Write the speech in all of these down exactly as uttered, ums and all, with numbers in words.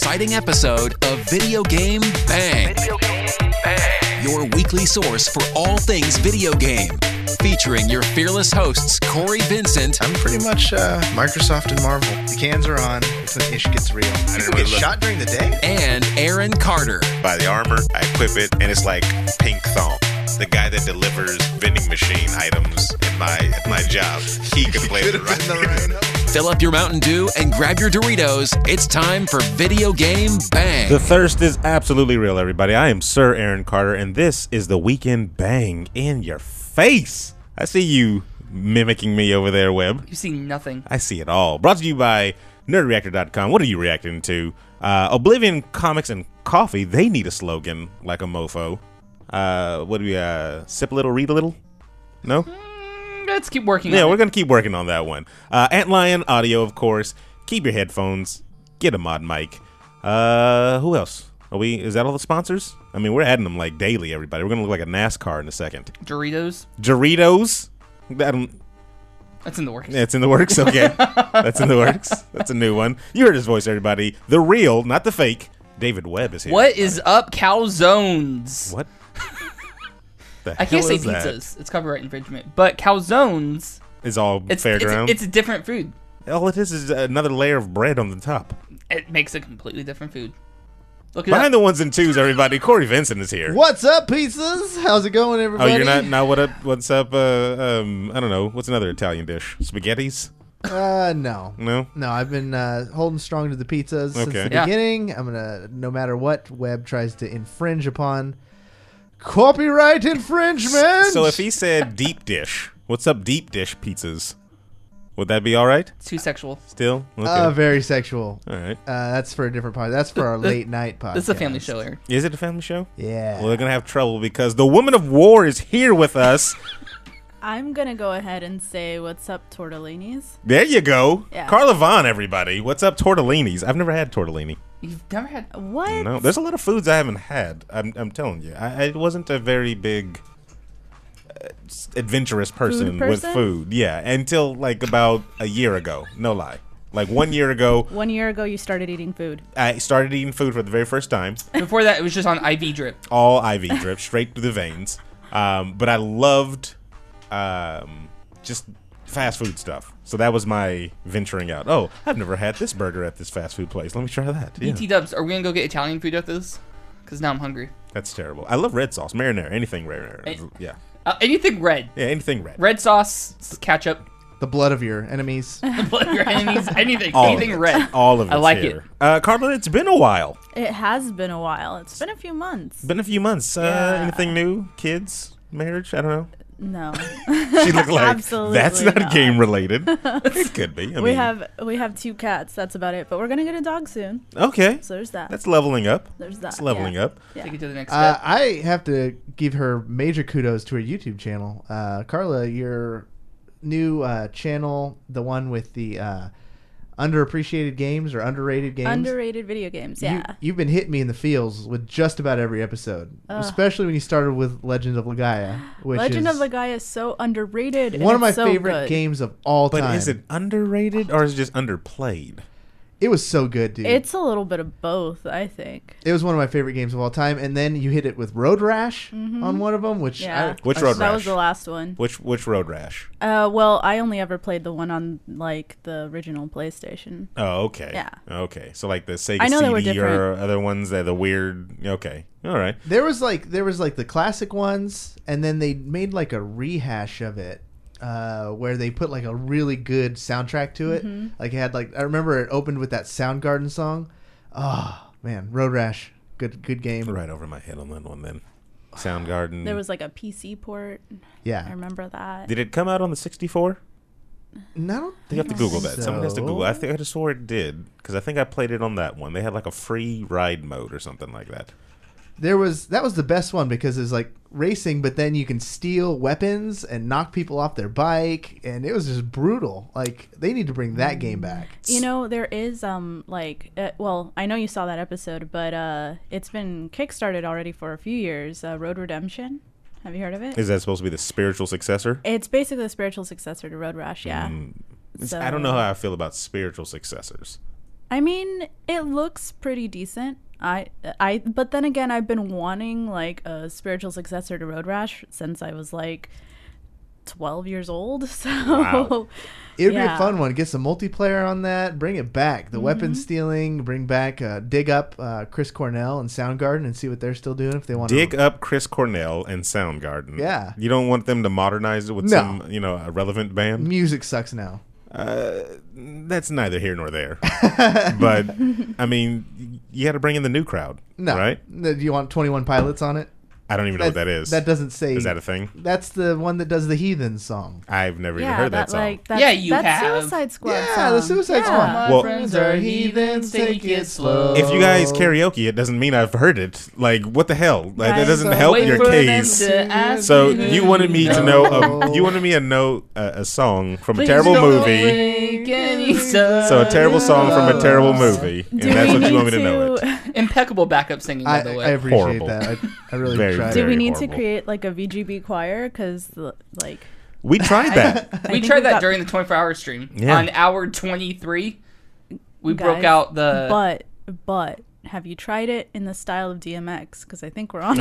exciting episode of Video Game Bang. Video Game Bang. Your weekly source for all things video game. Featuring your fearless hosts, Corey Vincent. I'm pretty much uh, Microsoft and Marvel. The cans are on. It's when ish gets real. People get shot during the day. And Aaron Carter. Buy the armor, I equip it, and it's like pink thong. The guy that delivers vending machine items in my at my job, he could play the right. Fill up your Mountain Dew and grab your Doritos. It's time for Video Game Bang. The thirst is absolutely real, everybody. I am Sir Aaron Carter, and this is the Weekend Bang in your face. I see you mimicking me over there, Webb. You see nothing. I see it all. Brought to you by Nerd Reactor dot com. What are you reacting to? Uh, Oblivion Comics and Coffee, they need a slogan like a mofo. Uh, what do we, uh, sip a little, read a little? No? Mm, let's keep working Yeah, on we're it. going to keep working on that one. Uh, Antlion Audio, of course. Keep your headphones. Get a mod mic. Uh, who else? Are we, is that all the sponsors? I mean, we're adding them like daily, everybody. We're going to look like a NASCAR in a second. Doritos. Doritos. That don't, That's in the works. it's in the works? Okay. That's in the works. That's a new one. You heard his voice, everybody. The real, not the fake, David Webb is here. What is up, calzones? What? The I can't hell say is that? pizzas. It's copyright infringement. But calzones, Is all it's, fairground? it's, it's a different food. all it is is another layer of bread on the top. It makes a completely different food. Look it Behind up. the ones and twos, everybody. Corey Vincent is here. What's up, pizzas? How's it going, Oh, everybody? you're not now. What up? What's up? Uh, um, I don't know. What's another Italian dish? Spaghettis? Uh, no. No. No, I've been uh, holding strong to the pizzas since Okay. the Yeah. beginning. I'm gonna, no matter what Webb tries to infringe upon, copyright infringement. So if he said deep dish, what's up, deep dish pizzas? Would that be all right? It's too sexual. Still? Okay. uh, very sexual. all right. Uh, that's for a different podcast. That's for our late night podcast. This is a family show, Aaron. Is it a family show? Yeah. Well, they're gonna have trouble because the Woman of War is here with us. I'm gonna go ahead and say, "What's up, tortellinis?" There you go, Yeah. Carla Vaughn. Everybody, what's up, tortellinis? I've never had tortellini. You've never had... What? No, there's a lot of foods I haven't had. I'm, I'm telling you, I, I wasn't a very big uh, s- adventurous person, Food with person? food. Yeah, until like about a year ago. No lie, like one year ago, One year ago, you started eating food. I started eating food for the very first time. Before that, it was just on I V drip. All I V drip straight through the veins. Um, but I loved um, just fast food stuff. So that was my venturing out. Oh, I've never had this burger at this fast food place. Let me try that. Yeah. B T Dubs, are we going to go get Italian food after this? Because now I'm hungry. That's terrible. I love red sauce, marinara, anything marinara. Eh. Yeah, Uh, anything red. yeah, anything red. Red sauce, ketchup, the blood of your enemies. blood of your enemies, anything. All of anything it. red. All of it. I like here. Uh, Carla, it's been a while. It has been a while. It's been a few months. Been a few months. Uh, Yeah. Anything new? Kids? Marriage? I don't know. No, She looked like Absolutely that's not, not. game related. It could be. I we mean, have we have two cats. That's about it. But we're gonna get a dog soon. okay. So there's that. That's leveling up. there's that. That's leveling yeah. up. Yeah. Take it to the next Uh, step. I have to give her major kudos to her YouTube channel. Uh, Carla, your new uh, channel, the one with the uh, underappreciated games or underrated games. Underrated video games. You, Yeah. you've been hitting me in the feels with just about every episode, Ugh. especially when you started with Legend of Legaia, which Legend is of Legaia is so underrated. and one of my it's so favorite good. games of all But time. is it underrated or is it just underplayed? It was so good, dude. It's a little bit of both, I think. it was one of my favorite games of all time. And then you hit it with Road Rash on one of them, which Yeah. I, Which I- Road That Rash? was the last one. Which which road rash? Uh, well, I only ever played the one on like the original PlayStation. Oh, okay. Yeah. Okay. So like the Sega I know they were C D or different. other ones that the weird. Okay. All right. There was like there was like the classic ones, and then they made like a rehash of it, uh, where they put like a really good soundtrack to it. Mm-hmm. Like it had like I remember it opened with that Soundgarden song. Oh man, Road Rash, good good game. Right over my head on that one then. Soundgarden. There was like a P C port. I Yeah, remember that. Did it come out on the sixty-four? no, I don't You have to Google that. so. Someone has to Google. I think I just swore it did because I think I played it on that one. They had like a free ride mode or something like that. There was that was the best one because it's like racing, but then you can steal weapons and knock people off their bike, and it was just brutal. Like they need to bring that game back. You know, there is um like uh, well, I know you saw that episode, but uh, it's been kickstarted already for a few years. Uh, Road Redemption. Have you heard of it? Is that supposed to be the spiritual successor? It's basically the spiritual successor to Road Rash. Yeah. Mm, it's- So- I don't know how I feel about spiritual successors. I mean, it looks pretty decent. I, I, but then again, I've been wanting like a spiritual successor to Road Rash since I was like twelve years old. So Wow. It'd yeah. be a fun one. Get some multiplayer on that. Bring it back. The Mm-hmm. weapon stealing. Bring back, uh, dig up uh, Chris Cornell and Soundgarden and see what they're still doing if they want Dig to. up Chris Cornell and Soundgarden. Yeah. You don't want them to modernize it with No. some, you know, a relevant band? Music sucks now. Uh, that's neither here nor there. But, I mean, you got to bring in the new crowd, No. right? No, do you want twenty-one Pilots on it? I don't even know what that is. That doesn't say. Is that a thing? That's the one that does the Heathen song. I've never even yeah, heard that, that song. like that's, Yeah, you that's have. Suicide Squad. Yeah, song. the Suicide yeah. Squad. My Well- friends are heathens, take it slow. If you guys karaoke, it doesn't mean I've heard it. Like, what the hell? Like, that Right. doesn't So help Wait your for them case. to ask So you you who wanted me to know know. a, you wanted me to know a, a song from a Please terrible don't movie. make any sense. So a terrible song from a terrible movie, and Do that's we what you want me need to know it. Impeccable backup singing, by I, the I way. appreciate Horrible. that. I, I really Very, tried. Do very we need horrible. to create like a V G B choir? Because like We tried that. I we think tried we that got- during the twenty-four hour stream. Yeah. On hour twenty-three, we guys, broke out the. But but have you tried it in the style of D M X? Because I think we're on. Oh,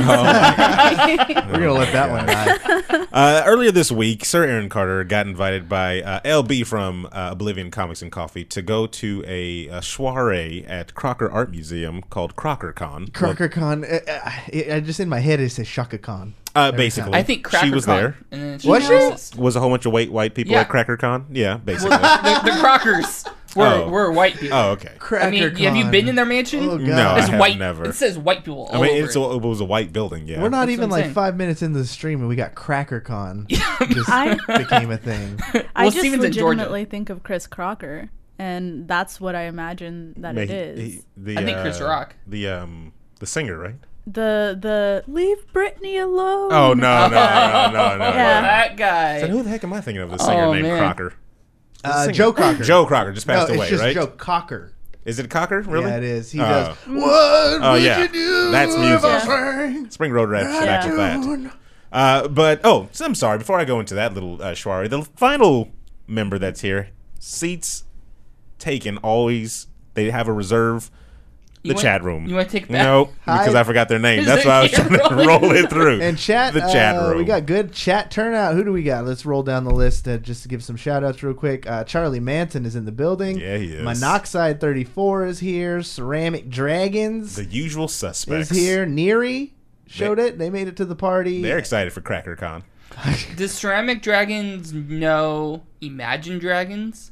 We're gonna let that one die. Uh, earlier this week, Sir Aaron Carter got invited by uh, L B from uh, Oblivion Comics and Coffee to go to a, a soiree at Crocker Art Museum called CrockerCon. CrockerCon. Uh, uh, I, I just in my head it says Shaka Khan. Uh, Every basically, I think Cracker she was Con, there. And then it's Was just she? racist. Was a whole bunch of white white people Yeah. at CrackerCon? Yeah, basically. the, the Crockers were, Oh. were white people. Oh, okay. I mean, have you been in their mansion? Oh, God. No, I It's have white. never. It says white people all I mean, over it's it. a, it was a white building. Yeah, We're not That's even what I'm like saying. five minutes into the stream and we got CrackerCon. Just I- became a thing. I Well, just Steven's in Georgia. legitimately think of Chris Crocker, and that's what I imagine that Ma- it he- is. the, I think Chris uh, Rock. The um the singer, right? The the leave Britney alone. Oh no no no no no! Yeah. That guy. So who the heck am I thinking of? The singer Oh, named man. Crocker. Uh, Singer. Joe Crocker. Joe Crocker just passed no, away, it's just right? Joe Cocker. Is it Cocker? Really? Yeah, it is. He Oh. does. What Oh, would yeah. you do That's if music. I sang Spring Road Rap back with that. Raccoon? Uh, but oh, so I'm sorry. Before I go into that little uh, soiree, the final member that's here, seats taken. Always, they have a reserve. The You want- chat room. you wanna take it back? No, because Hi. I forgot their name. Is That's it why I was here trying to rolling? roll it through. And chat, the chat uh, room. we got good chat turnout. Who do we got? Let's roll down the list uh, just to give some shout outs real quick. Uh, Charlie Manson is in the building. Yeah, he is. Monoxide thirty-four is here. Ceramic Dragons the usual suspects is here. Neary showed it. They made it to the party. They're excited for CrackerCon. Does Ceramic Dragons know Imagine Dragons?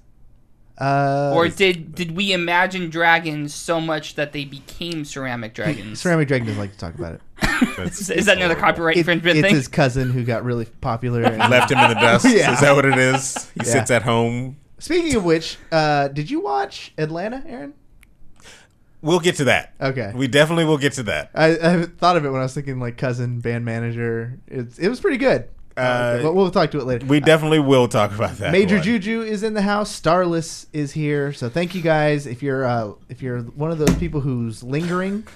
Uh, Or did did we imagine dragons so much that they became ceramic dragons? Ceramic Dragon doesn't like to talk about it. That's- Is, is that another horrible. copyright It- infringement it's thing? his cousin who got really popular. and- Left him in the dust. Yeah. Is that what it is? He Yeah. sits at home. Speaking of which, uh, did you watch Atlanta, Aaron? We'll get to that. Okay. We definitely will get to that. I, I thought of it when I was thinking like cousin, band manager. It's it was pretty good. Uh, but we'll talk to it later. We definitely will talk about that. Major one. Juju is in the house. Starless is here. So thank you guys. If you're uh, if you're one of those people who's lingering,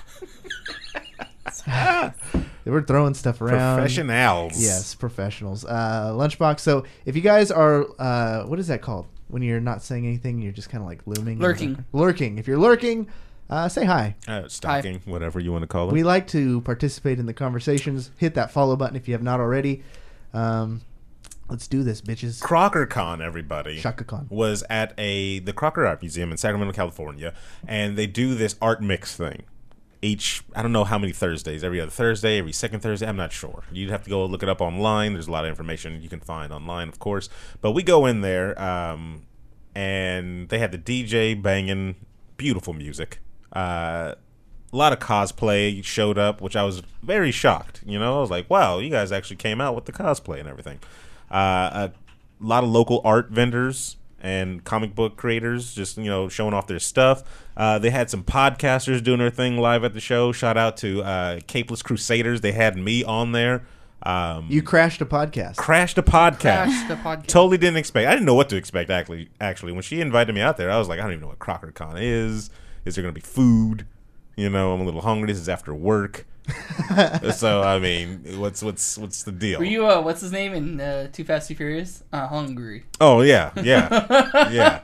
we're throwing stuff around. Professionals. Yes, professionals. Uh, Lunchbox. So if you guys are, uh, what is that called? When you're not saying anything, you're just kind of like looming. Lurking. Lurking. If you're lurking, uh, say hi. Uh, stalking, whatever you want to call it. We like to participate in the conversations. Hit that follow button if you have not already. Um, let's do this, bitches. CrockerCon, everybody, Shaka Khan. was at a the Crocker Art Museum in Sacramento, California, and they do this art mix thing. Each, I don't know how many Thursdays, every other Thursday, every second Thursday, I'm not sure. You'd have to go look it up online. There's a lot of information you can find online, of course. But we go in there, um, and they had the D J banging beautiful music. Uh, a lot of cosplay showed up, which I was very shocked. You know, I was like, wow, you guys actually came out with the cosplay and everything. Uh, a lot of local art vendors and comic book creators just, you know, showing off their stuff. Uh, they had some podcasters doing their thing live at the show. Shout out to uh, Capeless Crusaders. They had me on there. Um, You crashed a podcast. crashed a podcast. Crash the podcast. Totally didn't expect. I didn't know what to expect. Actually, actually, when she invited me out there, I was like, I don't even know what CrockerCon is. Is there going to be food? You know, I'm a little hungry. This is after work. So I mean, what's what's what's the deal? Were you, uh, what's his name in uh, Too Fast, Too Furious? Uh, hungry. Oh yeah, yeah, yeah.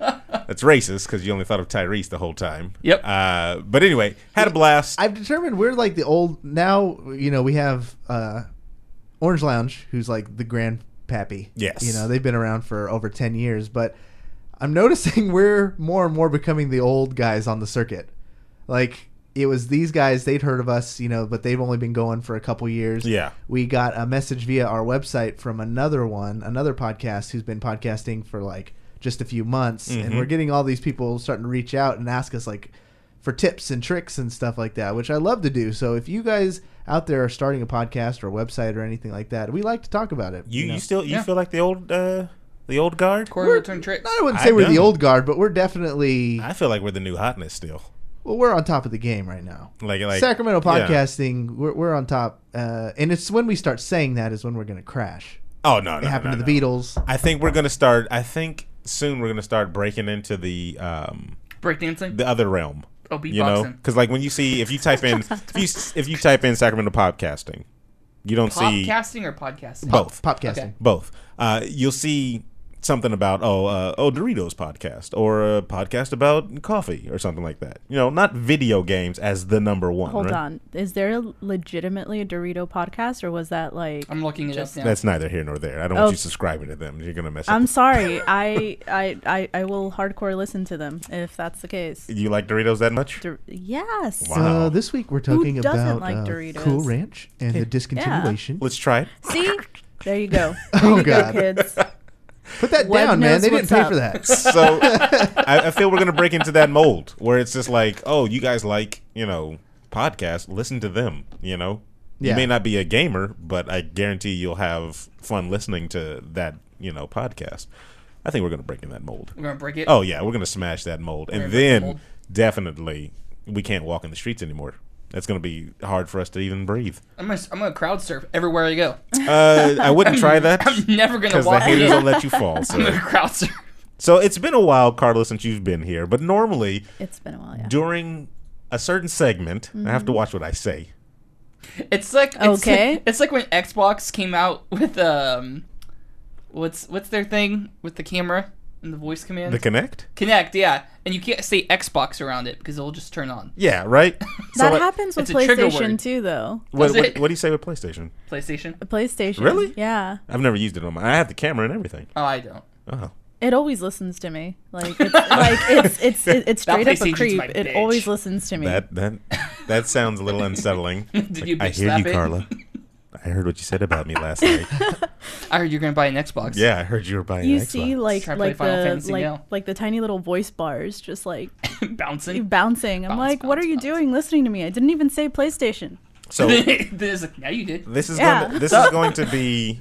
That's racist because you only thought of Tyrese the whole time. Yep. Uh, but anyway, had a blast. I've determined we're like the old now. You know, we have uh, Orange Lounge, who's like the grandpappy. Yes. You know, they've been around for over ten years, but I'm noticing we're more and more becoming the old guys on the circuit. Like, it was these guys, they'd heard of us, you know, but they've only been going for a couple years. Yeah. We got a message via our website from another one, another podcast who's been podcasting for like just a few months. Mm-hmm. And we're getting all these people starting to reach out and ask us like for tips and tricks and stuff like that, which I love to do. So if you guys out there are starting a podcast or a website or anything like that, we like to talk about it. You you, know? still you Yeah. feel like the old uh, the old guard? Corey will turn tricks. I wouldn't I say we're the don't. old guard, but we're definitely I feel like we're the new hotness still. well, we're on top of the game right now. Like like Sacramento yeah. podcasting, we're, we're on top, uh, and it's when we start saying that is when we're going to crash. Oh no, no, It happened no, to the no. Beatles. I think we're gonna start. I think soon we're gonna start breaking into the um Breakdancing. the other realm. Oh, You know, beatboxing. because like when you see if you type in if you if you type in Sacramento podcasting, you don't see Podcasting or podcasting? both. Popcasting. Okay. Both. Uh, you'll see something about oh uh, oh Doritos podcast or a podcast about coffee or something like that. You know, not video games as the number one. Hold right? on. Is there legitimately a Dorito podcast, or was that like? I'm looking it Just- up now. That's neither here nor there. I don't want Oh. you subscribing to them. You're gonna mess up. I'm sorry. I, I I I will hardcore listen to them if that's the case. You like Doritos that much? Dor- yes. Wow. Uh, this week we're talking doesn't about like uh, Doritos? Cool Ranch and the discontinuation. Let's try it. See, there you go. There Oh, you God. go, kids. Put that Web down, man. knows They didn't what's pay up. for that. So I, I feel we're gonna break into that mold where it's just like, oh, you guys like, you know, podcasts, listen to them. You know, you Yeah. may not be a gamer, but I guarantee you'll have fun listening to that, you know, podcast. I think we're gonna break in that mold. We're gonna break it. Oh yeah, we're gonna smash that mold, and gonna break the then mold. definitely we can't walk in the streets anymore. That's gonna be hard for us to even breathe. I'm gonna I'm gonna crowd surf everywhere I go. Uh, I wouldn't try that I'm never gonna because the walk. haters will let you fall. I'm So. gonna crowd surf. So it's been a while, Carla, since you've been here. But normally, It's been a while. Yeah. during a certain segment, I have to watch what I say. It's like it's, Okay. It's like when Xbox came out with um, what's what's their thing with the camera and the voice command? The Connect? Connect, yeah. And you can't say Xbox around it because it'll just turn on. Yeah, right? That So, happens with it's a trigger PlayStation word. too, though. what, Does what, it? what do you say with PlayStation? PlayStation. PlayStation. Really? Yeah. I've never used it on my. I have the camera and everything. Oh, I don't. Oh. It always listens to me. Like it's like it's it's it, it's That straight up a PlayStation's creep. my It bitch. always listens to me. That that that sounds a little unsettling. Did Like, you I bitch hear slap you, it? Carla. I heard what you said about me last night. I heard you're gonna buy an Xbox. Yeah, I heard you were buying you an Xbox. see like Try to play like Final the Fantasy like now. like the tiny little voice bars just like Bouncing. bouncing. I'm Bounce, like, what bounce, are you bounce. doing listening to me? I didn't even say PlayStation. So There's like, yeah, you did. this is Yeah. going to, this is going to be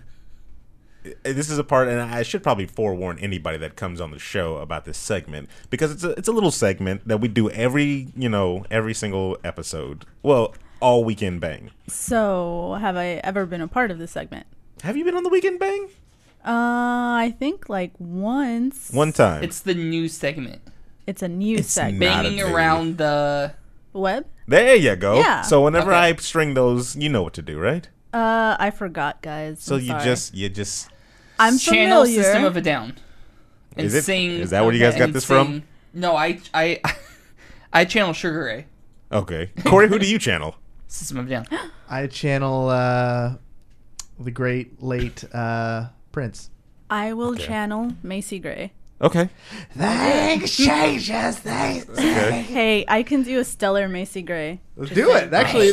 this is a part, and I should probably forewarn anybody that comes on the show about this segment because it's a it's a little segment that we do every you know every single episode. Well, all Weekend Bang. So, have I ever been a part of this segment? Have you been on the Weekend Bang? Uh, I think like once. One time. It's the news segment. It's a new It's segment. not- Banging a new- around the. Web? There you go. Yeah. So whenever Okay. I string those, you know what to do, right? Uh, I forgot, guys. So I'm you sorry. just you just I'm Channel familiar. System of a Down. And Is it- sing. is that where you guys got and this from? sing- No, I I I channel Sugar Ray. okay. Corey, who do you channel? System of a Down. I channel uh, the great late uh, Prince. I will Okay. channel Macy Gray. Okay. Things changes, things. Okay. Hey, I can do a stellar Macy Gray. Let's do it. Actually,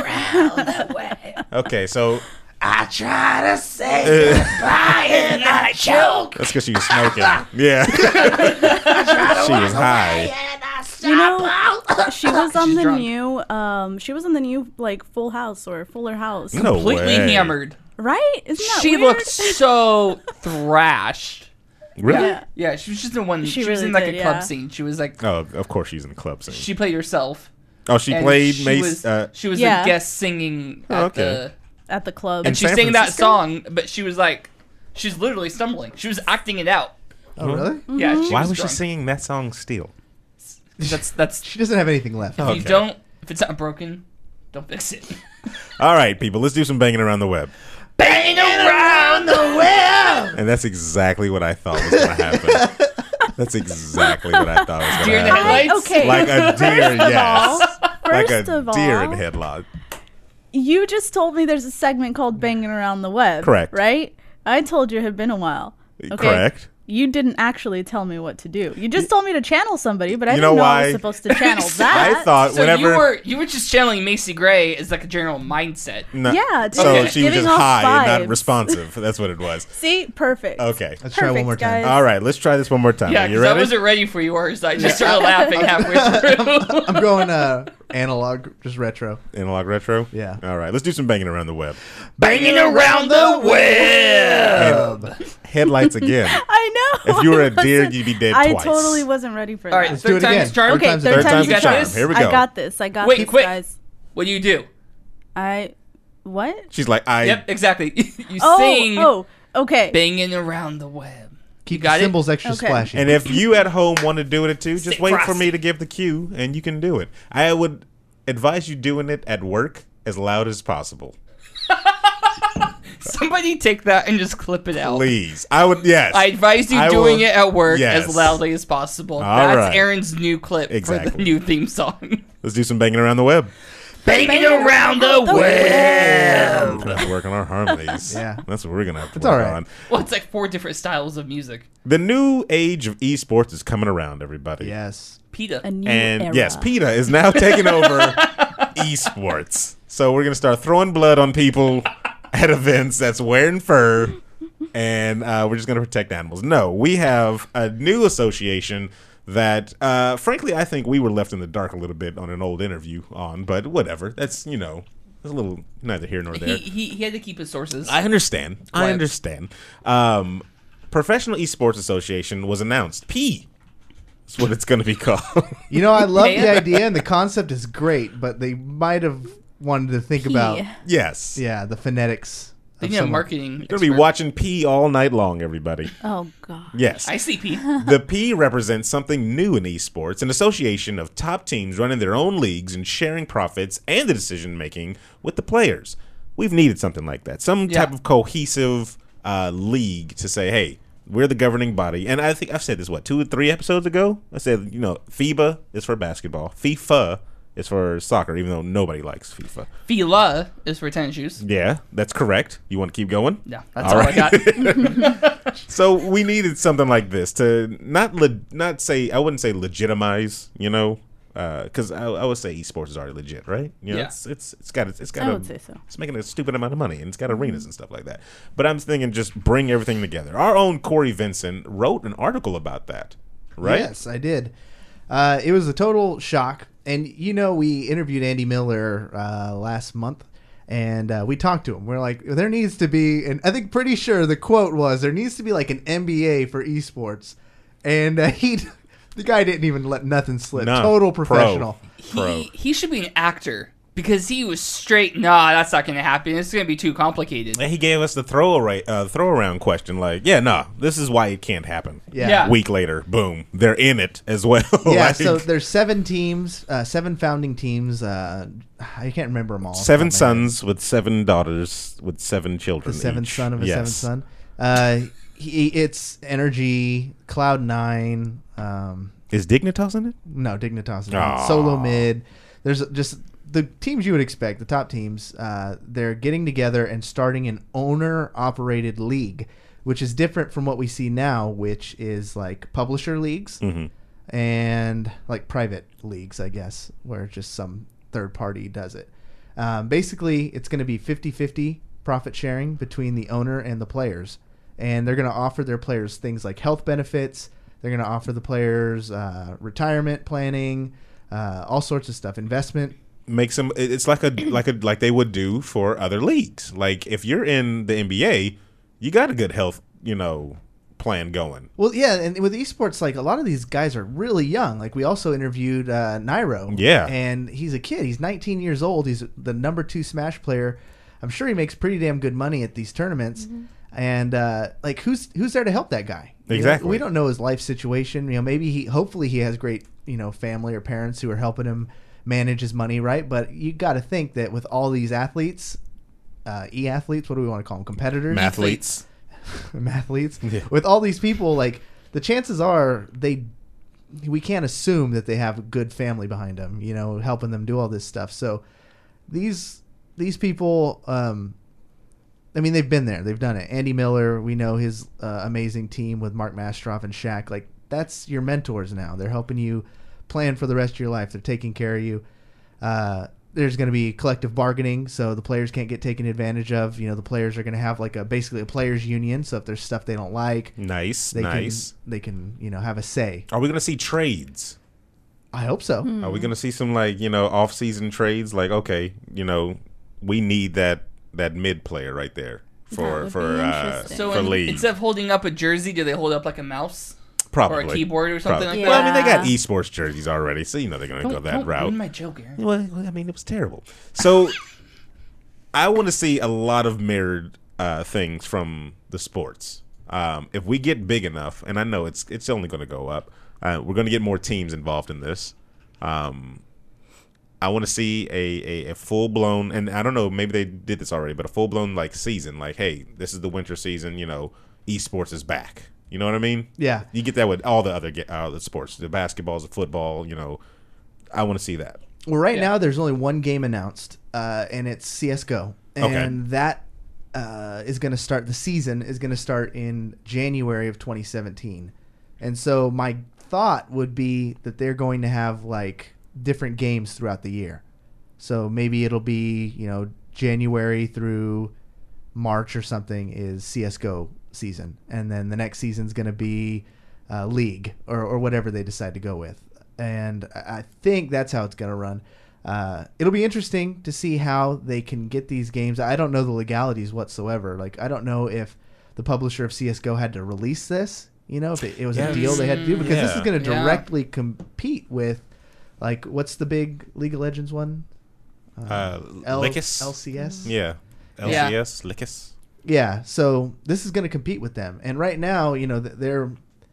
that, Okay. So I try to say goodbye and I choke. that's because she was smoking. Yeah. She was high. You know, she was on She's the drunk. new, um, she was on the new like Full House or Fuller House, No Completely way. hammered. right? Isn't that She weird? looked so thrashed. Really? Yeah. Yeah, she was just in one. She She, was really in like did, a club yeah. scene. She was like, Oh, of course she's in the club scene. she played herself. oh, she and played she Mace. Was, uh, she was Yeah. a guest singing at Oh, okay. the. At the club. And she San sang that Francisco? song, but she was like, she's literally stumbling. She was acting it out. Oh, really? Yeah. She Why was, was she drunk. singing that song still? That's that's. She doesn't have anything left. If Okay. you don't, if it's not broken, don't fix it. All right, people, let's do some banging around the web. Bang around the web. And that's exactly what I thought was going to happen. That's exactly what I thought was Deer going in to the happen. headlights? Okay. Like a deer, yes. Like First a of all, deer in headlock. you just told me there's a segment called Banging Around the Web. Correct. Right? I told you it had been a while. Okay? Correct. You didn't actually tell me what to do. You just told me to channel somebody, but I You didn't know know I why? was supposed to channel that. I thought So whenever. you were you were just channeling Macy Gray as like a general mindset. No, Yeah, dude. so Okay. she was Giving just off high and not vibes. responsive. That's what it was. See? Perfect. Okay. Let's try one Perfect, more time. guys. All right, let's try this one more time. Yeah, Are you because I ready? wasn't ready for yours. I just started laughing halfway through. I'm going uh, analog, just retro. Analog retro? Yeah. All right, let's do some banging around the web. Banging around the web. Head- headlights again. I know. If you were a I deer, wasn't- you'd be dead I twice. totally wasn't ready for All right, that. Let's do third it time's again. charm. Okay, Okay, third third time's time's the the charm. charm. Here we go. I got this. I got Wait, this, quick. guys. What do you do? I what? She's like, I. Yep, exactly. You Oh, sing oh, okay. banging around the web. Keep got the it? symbols extra Okay. splashy. And if you at home want to do it too, just Stick wait for frosty. me to give the cue, and you can do it. I would advise you doing it at work as loud as possible. Somebody take that and just clip it out. Please, I would. Yes, I advise you I doing will- it at work Yes. as loudly as possible. All That's right. Aaron's new clip for Exactly. the new theme song. Let's do some banging around the web. Banging around the the web. We're gonna have to work on our harmonies. Yeah. That's what we're gonna have to It's work all right. on. Well, it's like four different styles of music. The new age of esports is coming around, everybody. yes. PETA. A new And era. yes, PETA is now taking over esports. So we're gonna start throwing blood on people at events that's wearing fur, and uh, we're just gonna protect animals. No, we have a new association that, uh, frankly, I think we were left in the dark a little bit on an old interview on, but whatever. That's you know, it's a little neither here nor there. He, he he had to keep his sources. I understand. I Quiet. understand. Um, Professional Esports Association was announced. P. That's what it's going to be called. You know, I love Man. the idea and the concept is great, but they might have wanted to think about, P. Yes. yeah, the phonetics. They of need a someone. marketing. You're going to be expert. watching P all night long, everybody. Oh god. Yes. I see P. The P represents something new in esports, an association of top teams running their own leagues and sharing profits and the decision making with the players. We've needed something like that. Some Yeah. type of cohesive uh, league to say, hey, we're the governing body. And I think I've said this, what, two or three episodes ago? I said, you know, FIBA is for basketball. FIFA is for soccer, even though nobody likes FIFA. Fila is for tennis shoes. Yeah, that's correct. You want to keep going? No, that's All all, right. I got. So we needed something like this to not le- not say, I wouldn't say legitimize, you know, because I, I would say esports is already legit, right? You know, Yeah. it's it's it's got it's got I a, would say so. It's making a stupid amount of money and it's got arenas and stuff like that. But I'm thinking just bring everything together. Our own Corey Vincent wrote an article about that, right? Yes, I did. Uh, it was a total shock. And, you know, we interviewed Andy Miller uh, last month, and uh, we talked to him. We're like, there needs to be, and I think pretty sure the quote was, there needs to be like an M B A for esports. And uh, he, the guy didn't even let nothing slip. No. Total Pro. professional. Pro. He he should be an actor because he was straight. Nah, that's not going to happen. It's going to be too complicated. And he gave us the throw array, uh, throw around question, like, yeah, no, this is why it can't happen. Yeah. Yeah. Week later, boom, they're in it as well. Yeah, Like, so there's seven teams, uh, seven founding teams. Uh, I can't remember them all. off the seven top of my head. sons with seven daughters with seven children. The seventh each. son of a Yes. seventh son. Uh, he, it's Energy, Cloud Nine. Um, Is Dignitas in it? no, Dignitas. is Aw. not. Solo Mid. There's just the teams you would expect. The top teams. Uh, they're getting together and starting an owner-operated league, which is different from what we see now, which is like publisher leagues Mm-hmm. and like private leagues, I guess, where just some third party does it. Um, basically, it's going to be fifty-fifty profit sharing between the owner and the players. And they're going to offer their players things like health benefits. They're going to offer the players uh, retirement planning, uh, all sorts of stuff, investment. Makes them. It's like a like a like they would do for other leagues. Like if you're in the N B A, you got a good health, you know, plan going. Well, yeah, and with esports, like a lot of these guys are really young. Like we also interviewed uh, Nairo. Yeah. And he's a kid. He's nineteen years old. He's the number two Smash player. I'm sure he makes pretty damn good money at these tournaments. And uh, like, who's who's there to help that guy? You know, Exactly. we don't know his life situation. You know, maybe he, hopefully, he has great, you know, family or parents who are helping him manage his money, right? But you got to think that with all these athletes, uh, e-athletes, what do we want to call them? Competitors, Mathletes. mathletes. Yeah. With all these people, like the chances are they we can't assume that they have a good family behind them, you know, helping them do all this stuff. So these these people, um, I mean, they've been there, they've done it. Andy Miller, we know his uh, amazing team with Mark Mastroff and Shaq. Like, that's your mentors now. They're helping you plan for the rest of your life. They're taking care of you. Uh, there's going to be collective bargaining, so the players can't get taken advantage of. You know, the players are going to have like a basically a players union. So if there's stuff they don't like, Nice, they nice. can they can you know have a say. Are we going to see trades? I hope so. Hmm. Are we going to see some like you know off season trades? Like okay, you know we need that that mid player right there for would for be uh, interesting. So for in, league. instead of holding up a jersey, do they hold up like a mouse Probably or a keyboard or something Probably. like Well, that? I mean they got Yeah. esports jerseys already, so you know they're going to Don't, go that don't route. ruin my joke, Aaron. Well, I mean, it was terrible. So, I want to see a lot of mirrored uh, things from the sports. Um, if we get big enough, and I know it's it's only going to go up, uh, we're going to get more teams involved in this. Um, I want to see a, a, a full blown, and I don't know, maybe they did this already, but a full blown like season. Like, hey, this is the winter season. You know, esports is back. You know what I mean? Yeah. You get that with all the other ge- uh, the sports, the basketballs, the football. You know, I want to see that. Well, right Yeah. now there's only one game announced, uh, and it's C S G O, and Okay. that uh, is going to start. The season is going to start in January of twenty seventeen, and so my thought would be that they're going to have like different games throughout the year. So maybe it'll be you know January through March or something is C S G O season, and then the next season's going to be uh, League or or whatever they decide to go with. And I think that's how it's going to run. Uh, it'll be interesting to see how they can get these games. I don't know the legalities whatsoever. Like, I don't know if the publisher of C S G O had to release this, you know, if it, it was Yeah. a deal they had to do, because this Yeah. is going to Yeah. directly compete with, like, what's the big League of Legends one? Uh, L- Lickus? L C S? Yeah. L C S, Lickus. Yeah, so this is going to compete with them. And right now, you know, th- they're,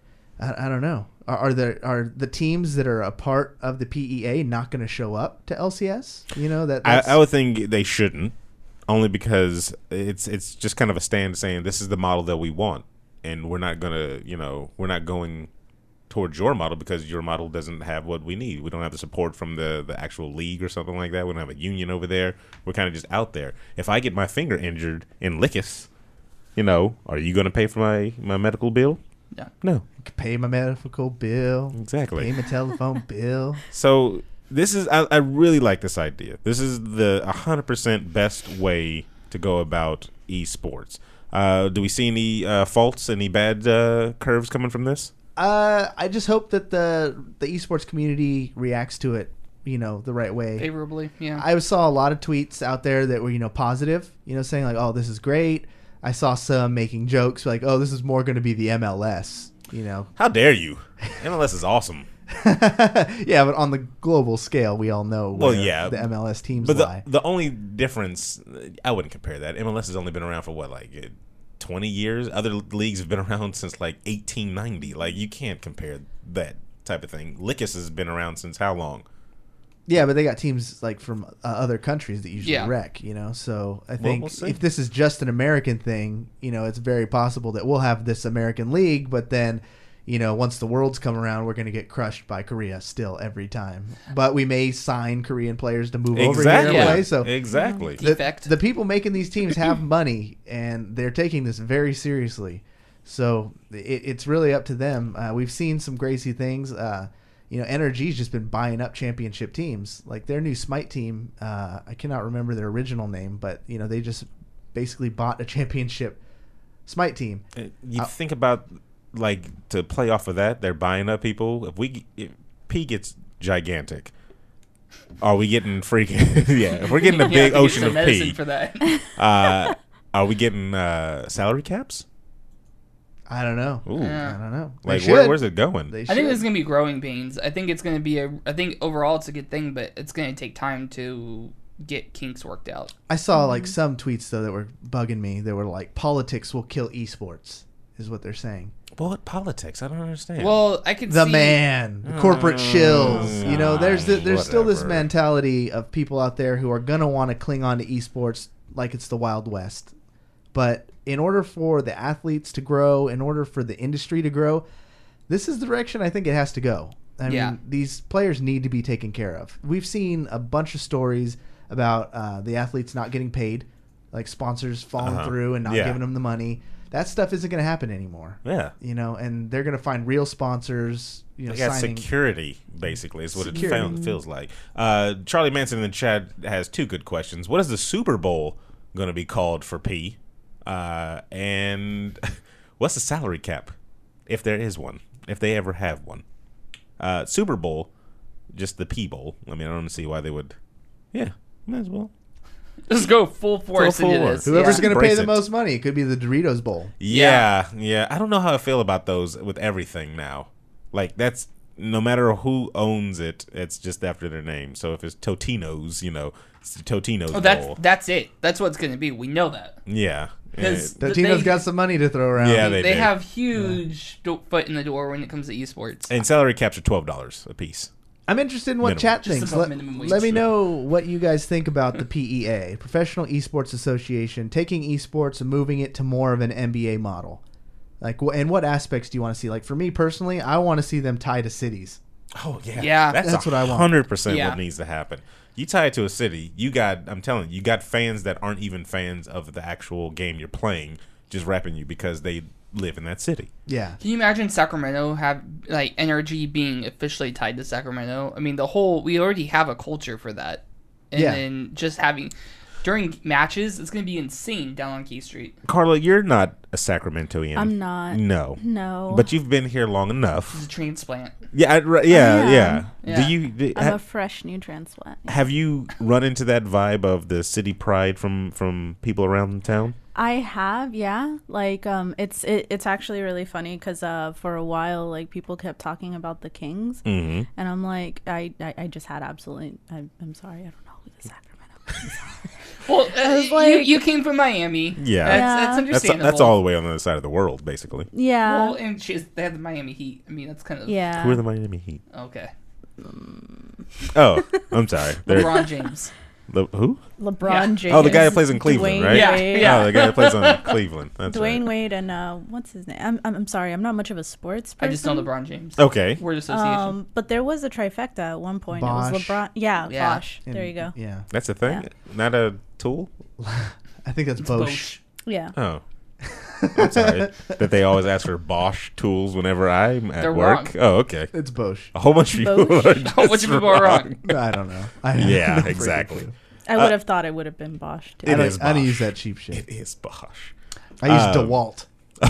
I, I don't know. Are, are there are the teams that are a part of the P E A not going to show up to L C S? You know that. I, That's, I would think they shouldn't, only because it's it's just kind of a stand saying this is the model that we want, and we're not gonna, you know, we're not going towards your model because your model doesn't have what we need. We don't have the support from the the actual league or something like that. We don't have a union over there. We're kind of just out there. If I get my finger injured in Lickus, you know, are you gonna pay for my my medical bill? Yeah. No, pay my medical bill, exactly. pay my telephone bill. So this is I, I really like this idea. This is the one hundred percent best way to go about esports. Uh, do we see any uh, faults, any bad uh, curves coming from this? Uh, I just hope that the the esports community reacts to it, you know, the right way. Favorably, yeah. I saw a lot of tweets out there that were, you know, positive, you know, saying like, "Oh, this is great." I saw some making jokes like, "Oh, this is more going to be the M L S," you know. How dare you? M L S is awesome. Yeah, but on the global scale, we all know where Well, yeah, the M L S teams But lie. the the only difference, I wouldn't compare that. M L S has only been around for what, like uh, twenty years? Other leagues have been around since like eighteen ninety. Like you can't compare that type of thing. Lickus has been around since how long? Yeah, but they got teams like from uh, other countries that usually Yeah. wreck, you know. So I think we'll see. if this is just an American thing, you know, it's very possible that we'll have this American league, but then, you know, once the worlds come around, we're going to get crushed by Korea still every time. But we may sign Korean players to move over here and Yeah. play. So exactly. the, Defect. the people making these teams have money, and they're taking this very seriously. So it, it's really up to them. Uh, we've seen some crazy things. Uh, you know, N R G's just been buying up championship teams. Like their new Smite team, uh, I cannot remember their original name, but, you know, they just basically bought a championship Smite team. You Uh, think about like to play off of that, they're buying up people. If we if P gets gigantic, are we getting freaking? Yeah, if we're getting a You big have to get ocean some of medicine P, for that. uh, are we getting uh, salary caps? I don't know. Ooh, Yeah. I don't know. They like where, should. where's it going? They I think should. this is gonna be growing pains. I think it's gonna be a. I think overall it's a good thing, but it's gonna take time to get kinks worked out. I saw like some tweets though that were bugging me. They were like, "Politics will kill esports," is what they're saying. Well, what politics? I don't understand. Well, I could The see, man, the corporate shills. You know, there's the, there's still this Whatever. mentality of people out there who are gonna want to cling on to esports like it's the Wild West. But in order for the athletes to grow, in order for the industry to grow, this is the direction I think it has to go. I Yeah. mean, these players need to be taken care of. We've seen a bunch of stories about uh, the athletes not getting paid, like sponsors falling Uh-huh. through and not Yeah. giving them the money. That stuff isn't going to happen anymore. Yeah. You know, and they're going to find real sponsors. You know, They got signing. security, basically, is what it Security. found, feels like. Uh, Charlie Manson in the chat has two good questions. What is the Super Bowl going to be called for P? Uh, and what's the salary cap, if there is one, if they ever have one? Uh, Super Bowl, just the P Bowl. I mean, I don't see why they would. Yeah, might as well. Just go full force Full into force. this. Whoever's yeah. going to pay Embrace the it. most money, it could be the Doritos Bowl. Yeah, yeah. I don't know how I feel about those with everything now. Like, that's no matter who owns it, it's just after their name. So if it's Totino's, you know, it's the Totino's Oh, that's Bowl. that's it. That's what it's going to be. We know that. Yeah. Because It- The th- Tino's they- got some money to throw around. Yeah, they They do. have huge do- foot in the door when it comes to esports. and salary caps are twelve dollars a piece. I'm interested in what Minimum. chat Just thinks. above Let, minimum wage. let me know what you guys think about the P E A, Professional Esports Association, taking esports and moving it to more of an N B A model. Like, wh- and what aspects do you want to see? Like, for me personally, I want to see them tied to cities. Oh yeah, Yeah. That's, That's what I want. Hundred percent Yeah. what needs to happen. You tie it to a city, you got. I'm telling you, you got fans that aren't even fans of the actual game you're playing, just rapping you because they live in that city. Yeah. Can you imagine Sacramento have like N R G being officially tied to Sacramento? I mean, the whole we already have a culture for that, and Yeah. then just having during matches, it's going to be insane down on Key Street. Carla, you're not a Sacramentoian. I'm not. No. No. But you've been here long It's enough. a transplant. Yeah, I, right, yeah, I am. yeah. Yeah. Do you do, I'm ha- a fresh new transplant. have you run into that vibe of the city pride from from people around town? I have, yeah. Like, um, it's it, it's actually really funny because uh, for a while, like people kept talking about the Kings, Mm-hmm. and I'm like, I, I, I just had absolutely. I, I'm sorry, I don't know who the Sacramento Kings are. Well, uh, was you, like- you came from Miami. Yeah. that's, Yeah. that's That's understandable. that's all the way on the other side of the world, basically. Yeah, Well, and she's, they have the Miami Heat. I mean, that's kind of yeah. Who are the Miami Heat? okay. Oh, I'm sorry. They're, LeBron James. the, who? LeBron Yeah. James. Oh, the guy who plays in Cleveland, Dwayne right? Yeah, Wade. yeah. Oh, the guy that plays on Cleveland. That's Dwayne right. Wade and uh, what's his name? I'm, I'm I'm sorry, I'm not much of a sports I person. just know LeBron James. Okay. Word association. Um, but there was a trifecta at one point. It Bosh. was LeBron. Yeah, Yeah. Bosh. And- There you go. Yeah. That's a thing? Yeah. Not a tool? I think that's It's Bosch. Bosch. Yeah. Oh. I'm sorry. That they always ask for Bosch tools whenever I'm at They're work. wrong. Oh, okay. It's Bosch. A whole bunch of people Bosch? are A just whole bunch of people are wrong. I don't know. I Yeah, no freaking exactly. clue. I would have thought it would have been Bosch too. I It don't, is I don't Bosch. use that cheap shit. It is Bosch. I use Um, DeWalt.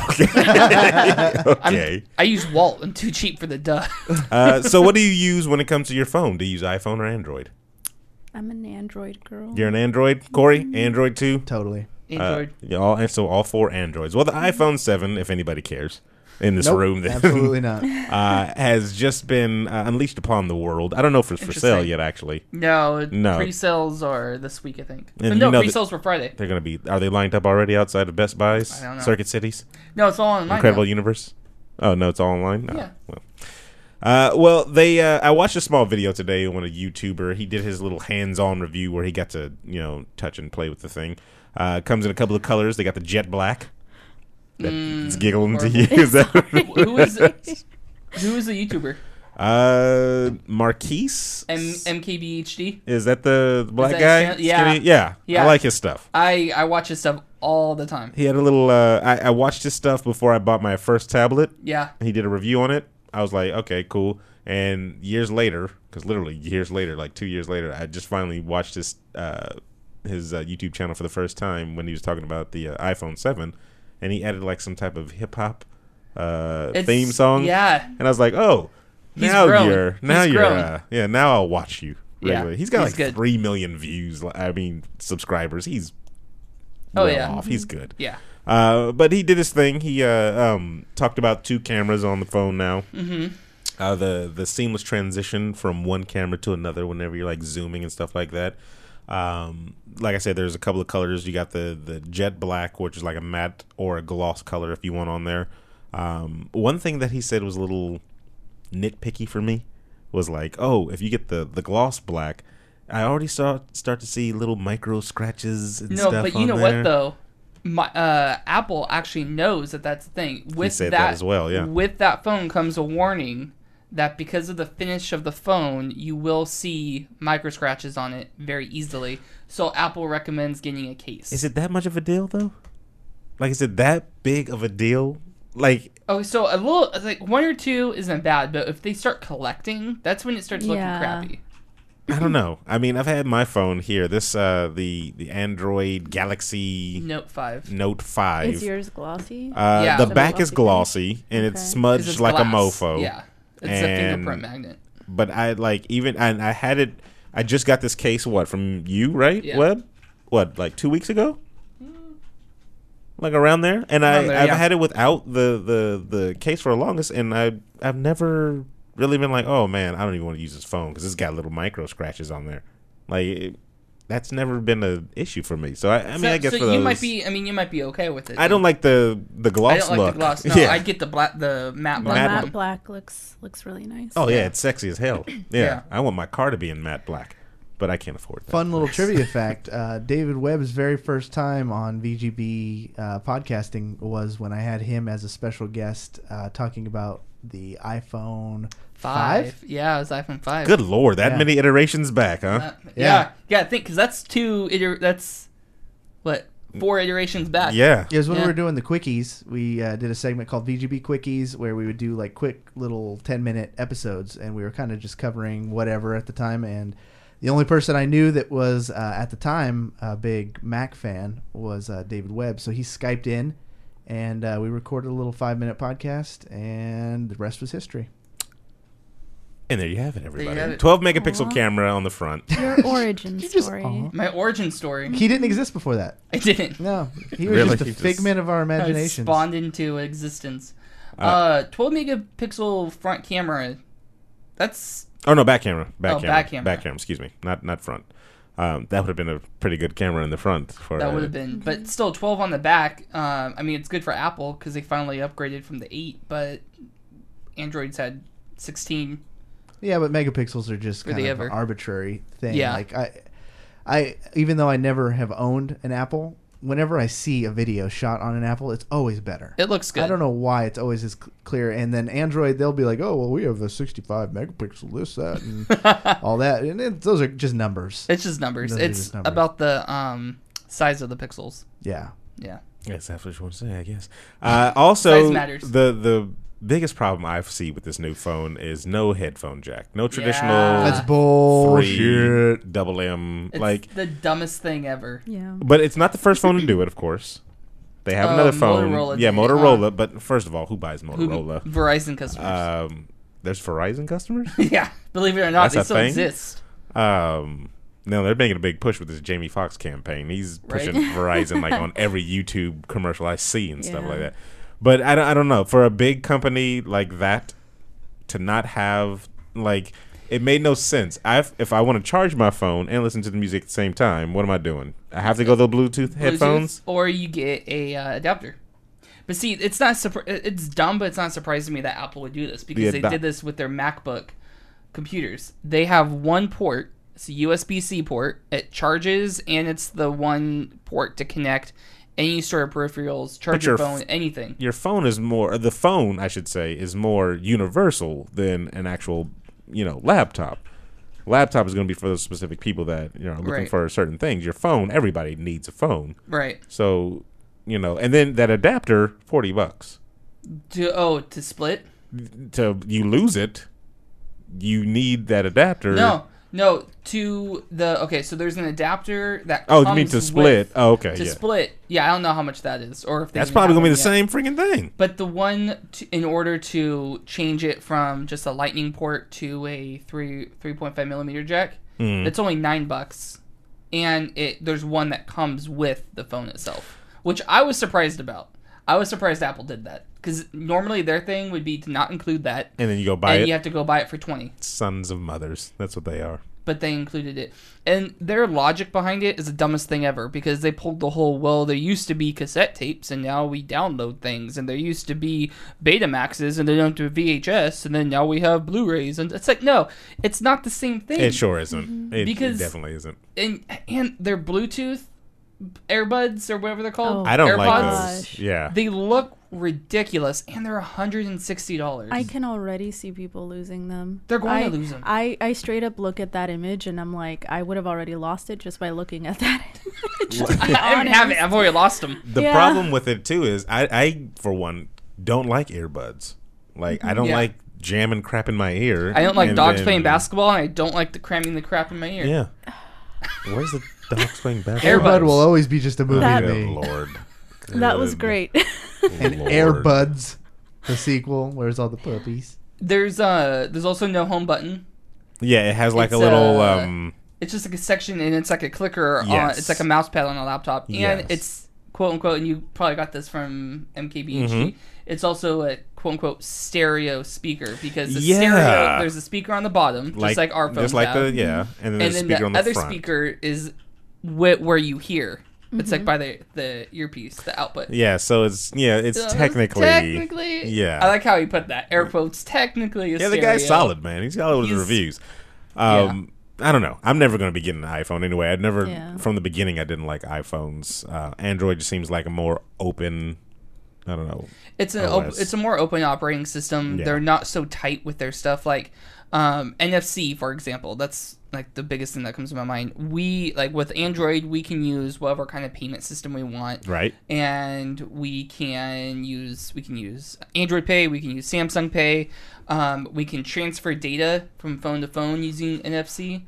Okay. I use Walt. I'm too cheap for the duh. Uh, so, what do you use when it comes to your phone? Do you use iPhone or Android? I'm an Android girl. You're an Android, Corey? Android too? Totally. Android. Uh, yeah, all, and so all four Androids. Well, the iPhone seven, if anybody cares, in this Nope, room, then, absolutely not. uh, has just been uh, unleashed upon the world. I don't know if it's for sale Interesting. yet, actually. No, No. pre-sales are this week, I think. And no, you know pre-sales were Friday. They're going to be, are they lined up already outside of Best Buys? I don't know. Circuit Cities? No, it's all online. Incredible now. Universe? Oh, no, it's all online? No. Yeah. Well. Uh, well, they. Uh, I watched a small video today on a YouTuber. He did his little hands-on review where he got to, you know, touch and play with the thing. Uh, comes in a couple of colors. They got the jet black. That Mm, it's giggling to horrible. you. Is that Wh- Who is it? Who is the YouTuber? uh, Marquise? M MKBHD. Is that the black that guy? his channel? Yeah. Skinny? yeah. Yeah. I like his stuff. I I watch his stuff all the time. He had a little. Uh, I, I watched his stuff before I bought my first tablet. Yeah. He did a review on it. I was like, okay, cool. And years later, because literally years later, like two years later, I just finally watched his uh, his uh, YouTube channel for the first time when he was talking about the uh, iPhone seven, and he added like some type of hip hop uh, It's- theme song. Yeah. And I was like, oh, He's now grown. you're now He's you're grown. uh, yeah. Now I'll watch you Yeah, regularly. He's got he's like good. three million views. like, I mean, subscribers. He's Oh, well yeah. off. He's good. Yeah. Uh, but he did his thing. He uh, um, talked about two cameras on the phone now. Mm-hmm. Uh, the the seamless transition from one camera to another whenever you're like zooming and stuff like that. Um, like I said, there's a couple of colors. You got the the jet black, which is like a matte or a gloss color if you want on there. Um, one thing that he said was a little nitpicky for me was like, oh, if you get the the gloss black, I already saw start to see little micro scratches and No, stuff but you on know there. what though? my, uh, Apple actually knows that that's the thing. With said that, that as well, yeah. With that phone comes a warning that because of the finish of the phone, you will see micro scratches on it very easily. So Apple recommends getting a case. Is it that much of a deal though? Like, is it that big of a deal? Like, oh, so a little like one or two isn't bad, but if they start collecting, that's when it starts looking Yeah. crappy. I don't know. I mean, I've had my phone here. This uh, the the Android Galaxy Note five. Note five. Is yours glossy? Uh, Yeah. the Is it back is glossy? glossy and it's Okay. smudged 'Cause it's like a glass. mofo. Yeah, it's a And- fingerprint magnet. But I like even and I had it. I just got this case. What from you, right? Yeah. Webb? What, like two weeks ago? Like around there, and I Around there, I've yeah. had it without the, the the case for the longest, and I I've never really been like, oh man, I don't even want to use this phone because it's got little micro scratches on there. Like it, that's never been an issue for me. So I, I mean, so, I guess so for you those, might be. I mean, you might be okay with it. I don't like the the gloss I don't like look. the gloss. No, yeah. I get the black, the matte The black. Matte matte one. black looks looks really nice. Oh yeah, Yeah. it's sexy as hell. Yeah. Yeah. I want my car to be in matte black, but I can't afford that. Fun little trivia fact: uh, David Webb's very first time on V G B uh, podcasting was when I had him as a special guest uh, talking about the iPhone Five. five. Yeah, it was iPhone five. Good lord, that Yeah. many iterations back, huh? Uh, Yeah. yeah, yeah. I think because that's two. Iter- that's what four iterations back. Yeah. It was when Yeah. we were doing the quickies. We uh, did a segment called V G B Quickies where we would do like quick little ten minute episodes, and we were kind of just covering whatever at the time. And the only person I knew that was uh, at the time a big Mac fan was uh, David Webb. So he Skyped in, and uh, we recorded a little five minute podcast, and the rest was history. And there you have it, everybody. have it. twelve megapixel Aw. camera on the front. Your origin just- story. aw. My origin story. He didn't exist before that. I didn't. No, he was Really? just a He just- figment of our I was imagination. spawned into existence. Uh, twelve megapixel front camera. That's Oh no, back camera. Back Oh, camera. back camera. Back camera, excuse me. Not not front. Um, that would have been a pretty good camera in the front for that uh, would have been, but still twelve on the back. Um, I mean, it's good for Apple because they finally upgraded from the eight, but Android's had sixteen. Yeah, but megapixels are just Were kind they of ever? an arbitrary thing. Yeah. Like I, I even though I never have owned an Apple, whenever I see a video shot on an Apple, it's always better. It looks good. I don't know why it's always as cl- clear. And then Android, they'll be like, "Oh, well, we have a sixty-five megapixel, this, that, and all that." And it, those are just numbers. It's just numbers. Those are It's just numbers. about the um size of the pixels. Yeah. Yeah. Yes, that's what you want to say, I guess. Uh, also, Size matters. the the biggest problem I see with this new phone is no headphone jack, no traditional Yeah. That's bullshit. three double M. It's Like, the dumbest thing ever. Yeah. but it's not the first phone to do it, of course. They have Uh, another phone. Motorola yeah, did. Motorola. Uh, but first of all, who buys Who- Motorola? Verizon customers. Um, there's Verizon customers. yeah, believe it or not, That's they a still thing? exist. Um, no, they're making a big push with this Jamie Foxx campaign. He's pushing Right. Verizon like on every YouTube commercial I see and stuff Yeah. like that. But I don't, I don't know. For a big company like that to not have like it made no sense. I if I want to charge my phone and listen to the music at the same time, what am I doing? I have to go the Bluetooth, headphones. Bluetooth, or you get a uh, adapter. But see, it's not surpri- it's dumb, but it's not surprising me that Apple would do this because The they adap- did this with their MacBook computers. They have one port, it's a U S B C port. It charges, and it's the one port to connect any sort of peripherals, charge your your f- phone, anything. Your phone is more. The phone, I should say, is more universal than an actual, you know, laptop. Laptop is going to be for those specific people that you know are looking Right. for certain things. Your phone, everybody needs a phone. Right. So, you know, and then that adapter, forty bucks. To oh, to split? To you lose it, you need that adapter. No. No, to the okay, so there's an adapter that Oh, you comes mean to split? with- Oh, okay, To yeah. split. Yeah, I don't know how much that is or if they That's even probably have gonna be the one yet. same freaking thing. But the one to, in order to change it from just a lightning port to a three three point five millimeter jack, Mm. it's only nine bucks, and it there's one that comes with the phone itself, which I was surprised about. I was surprised Apple did that because normally their thing would be to not include that, And then you go buy and it. you have to go buy it for twenty. Sons of mothers. That's what they are. But they included it. And their logic behind it is the dumbest thing ever because they pulled the whole, well, there used to be cassette tapes and now we download things, and there used to be Betamaxes and then onto V H S, and then now we have Blu-rays. And it's like, no, it's not the same thing. It sure isn't. It, Because- it definitely isn't. and, and their Bluetooth Airbuds or whatever they're called. Oh, I don't AirPods. like Gosh. those. Yeah. They look ridiculous, and they're one hundred sixty dollars. I can already see people losing them. They're going I, to lose them. I, I straight up look at that image and I'm like, I would have already lost it just by looking at that image. to be I don't have it. honest. I've already lost them. The Yeah. problem with it too is I, I for one don't like earbuds. Like I don't Yeah. like jamming crap in my ear. I don't like and dogs then- playing basketball, and I don't like the cramming the crap in my ear. Yeah. Where's the dogs playing basketball? Airbud Airbuds. will always be just a movie That- to Good me. Lord. That was Good great. And Lord. Airbuds, the sequel. Where's all the puppies? There's uh, there's also no home button. Yeah, it has like It's, a little uh, um It's just like a section, and it's like a clicker. On, Yes. it's like a mouse pad on a laptop, and Yes. it's quote unquote. And you probably got this from M K B H D. Mhm. It's also a quote unquote stereo speaker because the Yeah. stereo there's a speaker on the bottom, just like, our phone just like have. the yeah, and then and there's a then speaker the on the other front. speaker is wh- where you hear. It's like by the the earpiece, the output. Yeah, so it's yeah, it's So technically technically, yeah. I like how he put that. Air quotes technically. A Yeah, the guy's stereo. solid, man. He's got all his He's- reviews. Um, I don't know. I'm never going to be getting an iPhone anyway. I'd never, Yeah. from the beginning, I didn't like iPhones. Uh, Android just seems like a more open. I don't know. It's an O op- S. it's a more open operating system. Yeah. They're not so tight with their stuff. Like um, N F C, for example, that's like the biggest thing that comes to my mind. We like with Android, we can use whatever kind of payment system we want, Right? and we can use we can use Android Pay, we can use Samsung Pay, um, we can transfer data from phone to phone using N F C.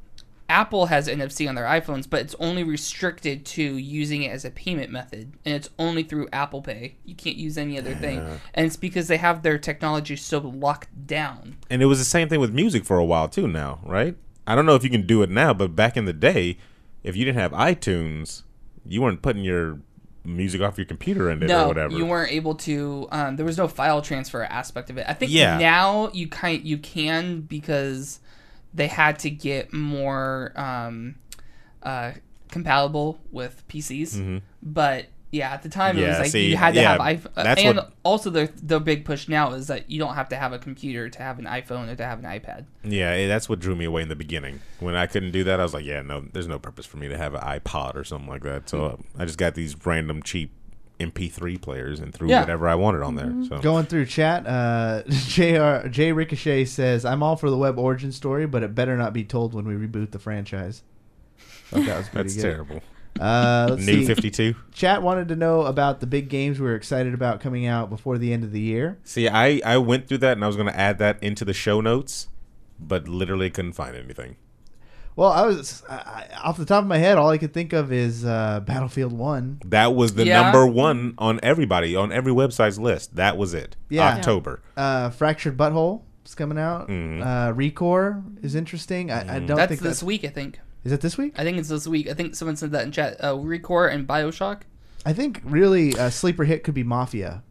Apple has N F C on their iPhones, but it's only restricted to using it as a payment method, and it's only through Apple Pay. You can't use any other thing, and it's because they have their technology so locked down. And it was the same thing with music for a while too. Now, right? I don't know if you can do it now, but back in the day, if you didn't have iTunes, you weren't putting your music off your computer in it or No, whatever. you weren't able to. Um, there was no file transfer aspect of it. I think Yeah. now you kind you can because they had to get more um, uh, compatible with P Cs. But yeah, at the time it Mm-hmm. Yeah, was like see, you had to yeah, have iPhone. that's And what- also the the big push now is that you don't have to have a computer to have an iPhone or to have an iPad. Yeah, eh, that's what drew me away in the beginning. When I couldn't do that, I was like, yeah, no, there's no purpose for me to have an iPod or something like that. So uh, I just got these random cheap M P three players and threw Yeah. whatever I wanted on there. So Going through chat, uh, J R J Ricochet says, "I'm all for the web origin story, but it better not be told when we reboot the franchise." Thought that was pretty that's good. terrible. Uh, let's New see. fifty-two. Chat wanted to know about the big games we were excited about coming out before the end of the year. See, I, I went through that and I was going to add that into the show notes, but literally couldn't find anything. Well, I was I, I- off the top of my head, all I could think of is uh, Battlefield One. That was the Yeah. number one on everybody, on every website's list. That was it. Yeah. October. Uh, Fractured Butthole is coming out. Mhm. Uh, Recore is interesting. I, I don't That's think this that's week, I think. is it this week. I think it's this week. I think someone said that in chat. Uh, Recore and Bioshock. I think really a sleeper hit could be Mafia.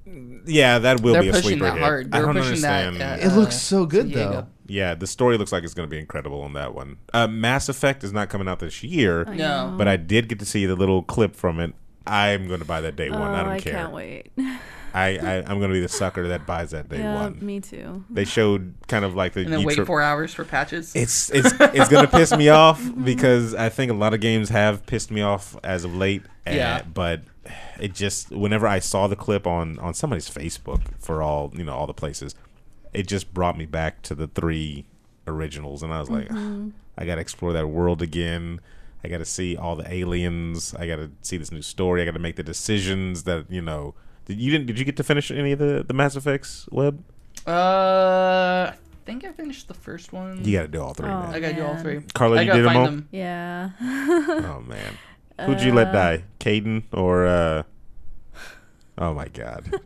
Yeah, that will They're be a pushing sleeper that hit. hard. I They're don't pushing that, understand. uh, It looks so good San Diego. though. Yeah, the story looks like it's going to be incredible on that one. Uh, Mass Effect is not coming out this year, I No. know. but I did get to see the little clip from it. I'm going to buy that day oh, one. I don't I care. can't wait. I, I I'm going to be the sucker that buys that day yeah, one. me too. They showed kind of like the And then you wait tri- four hours for patches. It's it's it's going to piss me off because I think a lot of games have pissed me off as of late. and- Yeah. But it just whenever I saw the clip on on somebody's Facebook for all you know all the places, it just brought me back to the three originals, and I was like, I got to explore that world again. I got to see all the aliens. I got to see this new story. I got to make the decisions that you know. Did you didn't? Did you get to finish any of the the Mass Effects web? Uh, I think I finished the first one. You got to do all three, Oh. I man. gotta do all Man. three. Carla, I you gotta did them find all? them. Yeah. Oh man, who'd you let die? Caden or? uh Oh my God,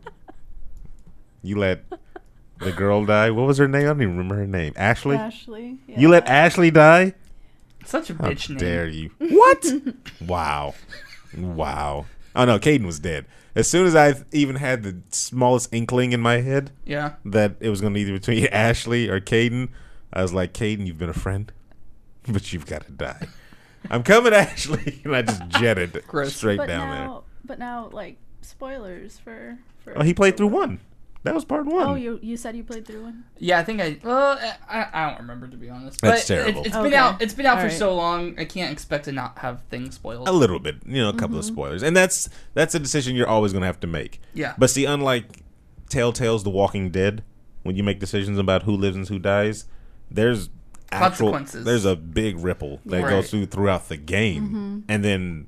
you let the girl die. What was her name? I don't even remember her name. Ashley. Ashley. Yeah. You let Ashley die? Such a How bitch name. dare you? What? Wow. Wow. Oh no, Caden was dead. As soon as I even had the smallest inkling in my head Yeah. that it was going to be either between Ashley or Caden, I was like, Caden, you've been a friend, but you've got to die. I'm coming, Ashley. And I just jetted Gross. straight But down now, but now, like spoilers for. for there. Oh, he played through one. That was part one. Oh, you you said you played through one? Yeah, I think I. Well, I, I don't remember to be honest. That's but terrible. It, it's Okay. been out. It's been out All for right. so long. I can't expect to not have things spoiled. A little bit, you know, a couple of spoilers, and that's that's a decision you're always going to have to make. Yeah. But see, unlike Telltale's The Walking Dead, when you make decisions about who lives and who dies, there's actual, Consequences. there's a big ripple that Right. goes through throughout the game, and then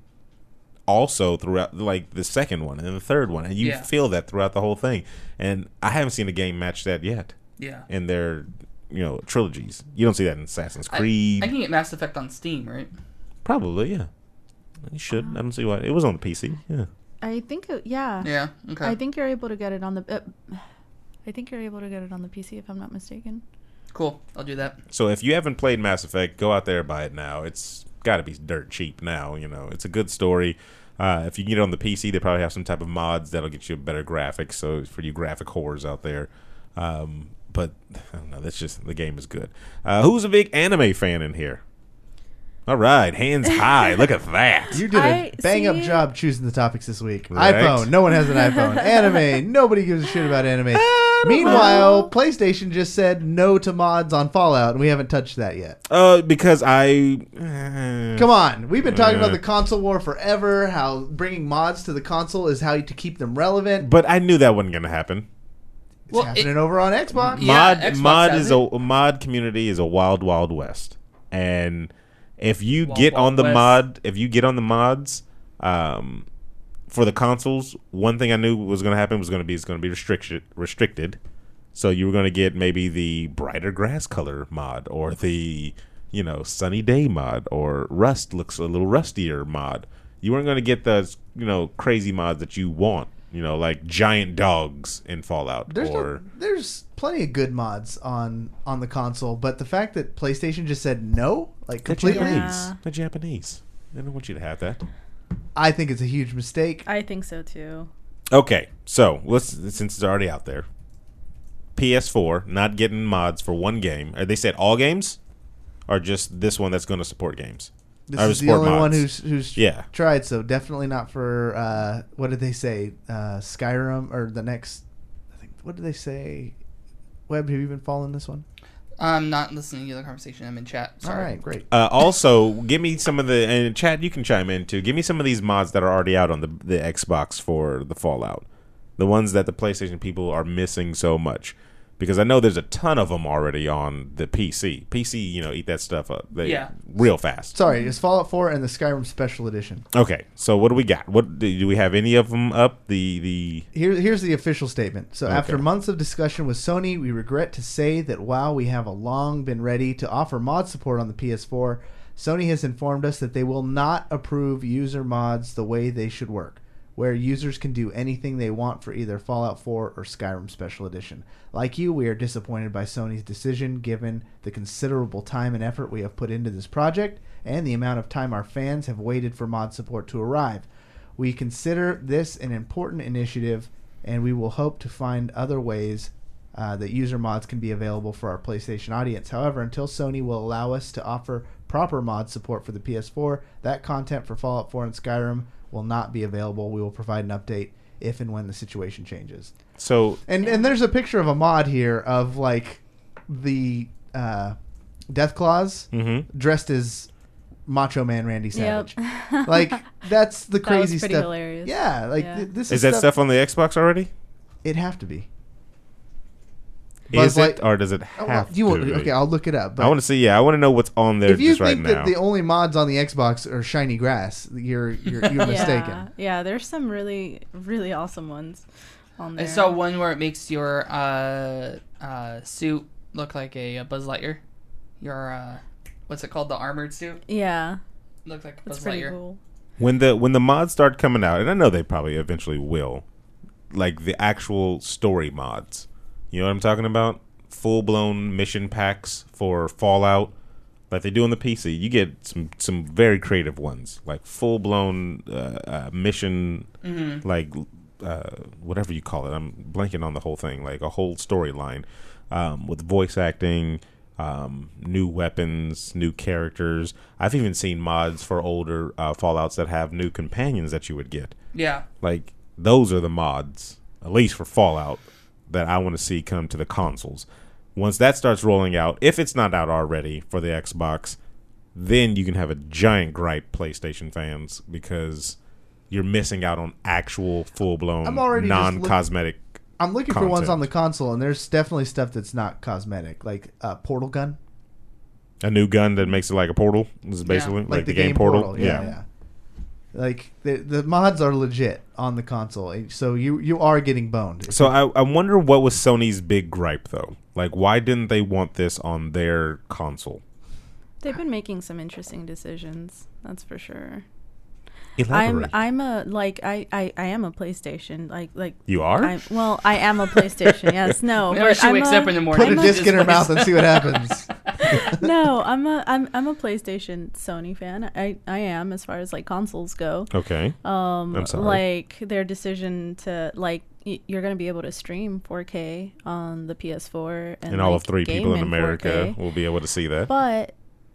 also throughout like the second one and the third one, and you Yeah. feel that throughout the whole thing. And I haven't seen a game match that yet Yeah. in their you know trilogies. You don't see that in Assassin's I- Creed. I, can get Mass Effect on Steam, right? Probably, yeah. You should. I don't see why. It was on the P C. Yeah. I think it, yeah. Yeah. Okay. I think you're able to get it on the. Uh, I think you're able to get it on the P C if I'm not mistaken. Cool. I'll do that. So if you haven't played Mass Effect, go out there and buy it now. It's got to be dirt cheap now. You know, it's a good story. Uh, if you can get it on the P C, they probably have some type of mods that'll get you better graphics. So for you graphic whores out there, um, but I don't know. That's just the game is good. Uh, who's a big anime fan in here? All right, hands high. Look at that. You did a I- bang up see- job choosing the topics this week. Right. iPhone. No one has an iPhone. Anime. Nobody gives a shit about anime. Meanwhile, PlayStation just said no to mods on Fallout, and we haven't touched that yet. Uh, because I uh, Come on. We've been talking about Uh. the console war forever, how bringing mods to the console is how to keep them relevant. But I knew that wasn't gonna happen. It's Well, happening over on Xbox. Yeah, mod Xbox mod has is it. a mod community is a wild wild west, and if you Wild get Wild on the West. mod, if you get on the mods, um, for the consoles, one thing I knew was going to happen was going to be it's going to be restricted restricted. So you were going to get maybe the brighter grass color mod, or the you know sunny day mod, or rust looks a little rustier mod. You weren't going to get the you know crazy mods that you want. You know, like giant dogs in Fallout, There's or no, there's plenty of good mods on on the console, but the fact that PlayStation just said no, like the completely, Japanese. Yeah. The Japanese. They don't want you to have that. I think it's a huge mistake. I think so too. Okay, so let's since it's already out there. P S four not getting mods for one game. Are they said all games, or just this one that's going to support games? This Or is the support only one mods. who's who's Yeah. tried, so definitely not for uh, what did they say? Uh, Skyrim or the next? I think what did they say? Webb, have you been following this one? I'm not listening to the conversation. I'm in chat. Sorry. All right, great. Uh, also, give me some of the and Chad, you can chime in too. Give me some of these mods that are already out on the the Xbox for the Fallout, the ones that the PlayStation people are missing so much. Because I know there's a ton of them already on the P C. P C, you know, eat that stuff up. They, Yeah. real fast. Sorry, it's Fallout four and the Skyrim Special Edition. Okay, so what do we got? What do do we have any of them up? The the Here, here's the official statement. So, Okay. after months of discussion with Sony, we regret to say that while we have a long been ready to offer mod support on the P S four, Sony has informed us that they will not approve user mods the way they should work, where users can do anything they want for either Fallout four or Skyrim Special Edition. Like you, we are disappointed by Sony's decision given the considerable time and effort we have put into this project and the amount of time our fans have waited for mod support to arrive. We consider this an important initiative, and we will hope to find other ways uh, that user mods can be available for our PlayStation audience. However, until Sony will allow us to offer proper mod support for the P S four, that content for Fallout four and Skyrim will not be available. We will provide an update if and when the situation changes. so And and there's a picture of a mod here of like the uh, Death Claws mhm. dressed as Macho Man Randy Yep. Savage. Like that's the That was crazy pretty stuff. hilarious. Yeah, like Yeah. th- this is that stuff on the Xbox already? It'd have to be. Buzz Is it, Light- or does it Oh, have well, you to? want, be? okay, I'll look it up. But I want to see. Yeah, I want to know what's on there if you just right think now. that the only mods on the Xbox are shiny grass, you're you're, you're Yeah, mistaken. yeah. There's some really, really awesome ones on I there. saw one where it makes your uh, uh, suit look like a, a Buzz Lightyear. Your uh, what's it called? The armored suit Yeah, looks like a that's Buzz pretty Lightyear. cool. when the when the mods start coming out, and I know they probably eventually will, like the actual story mods. You know what I'm talking about? Full blown mission packs for Fallout, like they do on the P C. You get some some very creative ones, like full blown uh, uh, mission, Mm-hmm. like uh, whatever you call it. I'm blanking on the whole thing, like a whole storyline um, with voice acting. Um, new weapons, new characters. I've even seen mods for older uh, Fallouts that have new companions that you would get. Yeah. Like those are the mods, at least for Fallout, that I want to see come to the consoles. Once that starts rolling out, if it's not out already for the Xbox, then you can have a giant gripe, PlayStation fans, because you're missing out on actual full-blown, I'm already just look- non-cosmetic I'm looking for content. ones on the console, and there's definitely stuff that's not cosmetic, like uh, Portal Gun. A new gun that makes it like a Portal. This is basically like, like the, game, Portal. Yeah, yeah. Like the the mods are legit on the console, so you you are getting boned. So I I wonder what was Sony's big gripe though. Like, why didn't they want this on their console? They've been making some interesting decisions, that's for sure. Elaborate. I'm I'm a like I, I, I am a PlayStation like like You are? I'm, well I am a PlayStation yes no Whenever but she I'm wakes a, up in the morning, Put a she disc just in her plays- mouth and see what happens. no I'm a I'm I'm a PlayStation Sony fan I, I am as far as like consoles go. Okay. Um, I'm sorry. like their decision to like y- you're gonna be able to stream four K on the P S four and, And all like, of three game people in in America four K. will be able to see that. But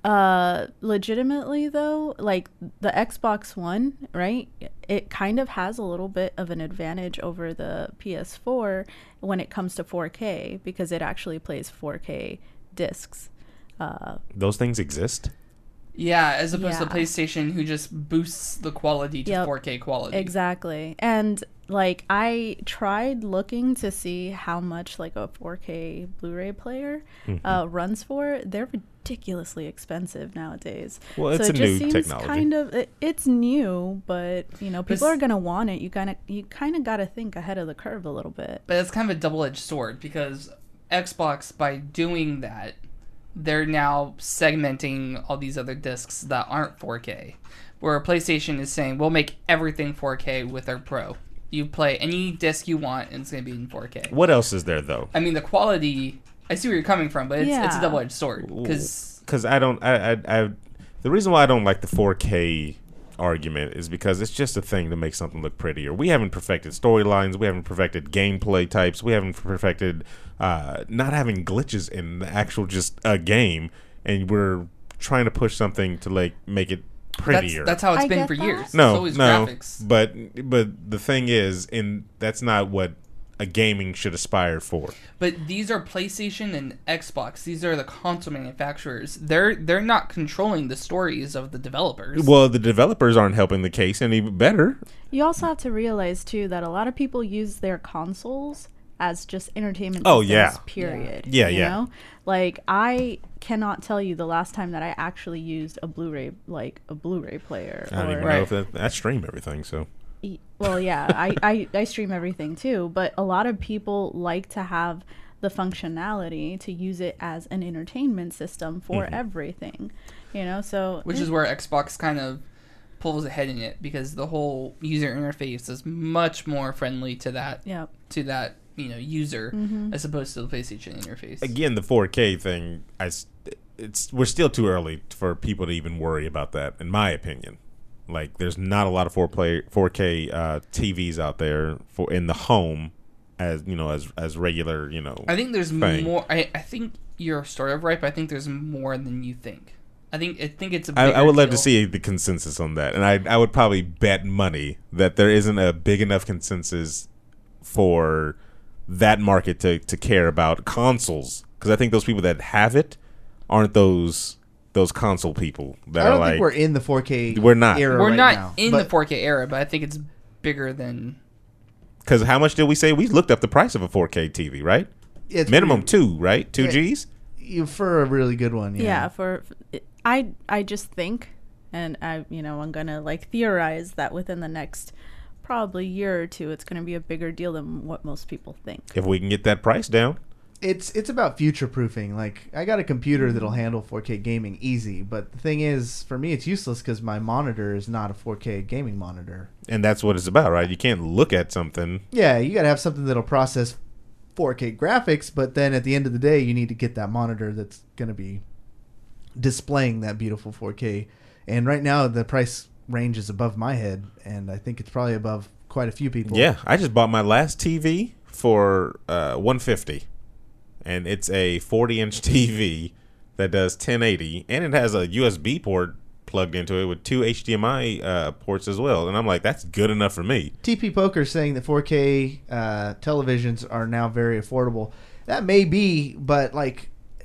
uh legitimately though, like the Xbox One, right, it kind of has a little bit of an advantage over the P S four when it comes to four K because it actually plays four K discs. uh Those things exist? Yeah, as opposed to Yeah. PlayStation, who just boosts the quality to Yep. four K quality. Exactly. And like I tried looking to see how much like a four K Blu-ray player Mm-hmm. uh, runs for. They're ridiculously expensive nowadays. Well, it's so a it new just seems technology. kind of it, it's new, but you know people s- are gonna want it. You kind of you kind of got to think ahead of the curve a little bit. But it's kind of a double-edged sword because Xbox, by doing that, they're now segmenting all these other discs that aren't four K. Where PlayStation is saying, we'll make everything four K with our Pro. You play any disc you want, and it's going to be in four K. What else is there though? I mean, the quality, I see where you're coming from, but it's, it's a Yeah. double-edged sword. Because Because I don't, I, I, I, the reason why I don't like the four K argument is because it's just a thing to make something look prettier. We haven't perfected storylines. We haven't perfected gameplay types. We haven't perfected uh, not having glitches in the actual just a game, and we're trying to push something to like make it that's, prettier. that's how it's I been get for that. years. It's no, always no, graphics. but but the thing is, in that's not what a gaming should aspire for. But these are PlayStation and Xbox. These are the console manufacturers. They're they're not controlling the stories of the developers. Well, the developers aren't helping the case any better. You also have to realize too that a lot of people use their consoles as just entertainment Oh, systems, yeah. period. Yeah, you yeah. know? Like I cannot tell you the last time that I actually used a Blu-ray like a Bluray player. I don't or, even Right. know if that, I stream everything, so. E- well yeah I, I i stream everything too, but a lot of people like to have the functionality to use it as an entertainment system for Mm-hmm. everything, you know, so Which is where Xbox kind of pulls ahead in it because the whole user interface is much more friendly to that yeah to that you know user Mm-hmm. as opposed to the PlayStation interface. Again, the four K thing, I, s- it's we're still too early for people to even worry about that, in my opinion. Like, there's not a lot of four play four K uh, T Vs out there for in the home, as you know, as as regular, you know. I think there's thing. more. I, I think you're sort of right, but I think there's more than you think. I think I think it's a. I, Bigger I would love to deal. see the consensus on that, and I I would probably bet money that there isn't a big enough consensus for that market to to care about consoles, because I think those people that have it aren't those those console people that I don't are like think we're in the four K. We're not. Era We're right not now, in but the four K era, but I think it's bigger than. because how much did we say we looked up the price of a four K T V, right? it's Minimum pretty- two, right? Two Yeah. G's. you- for a really good one. Yeah, yeah for i i just think, and I you know I'm gonna like theorize that within the next probably year or two it's gonna be a bigger deal than what most people think. If we can get that price down, It's it's about future proofing. Like, I got a computer that'll handle four K gaming easy, but the thing is, for me, it's useless because my monitor is not a four K gaming monitor. and that's what it's about, right? You can't look at something. Yeah, you got to have something that'll process four K graphics, but then at the end of the day, you need to get that monitor that's going to be displaying that beautiful four K. And right now, the price range is above my head, and I think it's probably above quite a few people. Yeah, I just bought my last T V for uh, one hundred fifty dollars, and it's a forty inch T V that does ten eighty, and it has a U S B port plugged into it with two H D M I uh, ports as well, and I'm like, that's good enough for me. T P Poker saying that four K uh, televisions are now very affordable. That may be, but like,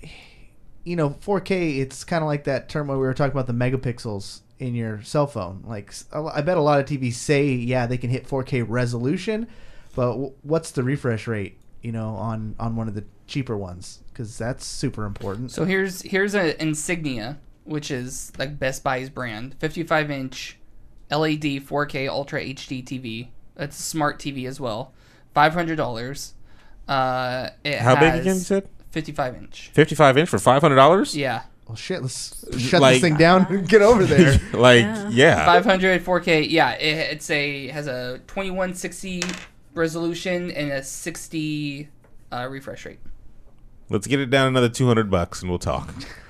you know, four K, it's kind of like that term where we were talking about the megapixels in your cell phone. Like, I bet a lot of T Vs say, yeah, they can hit four K resolution, but w- what's the refresh rate, you know, on, on one of the cheaper ones? Because that's super important. So here's here's an Insignia, which is like Best Buy's brand, fifty-five inch L E D four K Ultra H D T V. It's a smart T V as well. five hundred dollars. Uh, it How big has again, you said? fifty-five inch. fifty-five inch for five hundred dollars? Yeah. Well, shit, let's shut Like- this thing down and get over there. Like, Yeah. yeah. five hundred four K. Yeah, it, it's a has a twenty-one sixty resolution and a sixty uh, refresh rate. Let's get it down another two hundred bucks and we'll talk.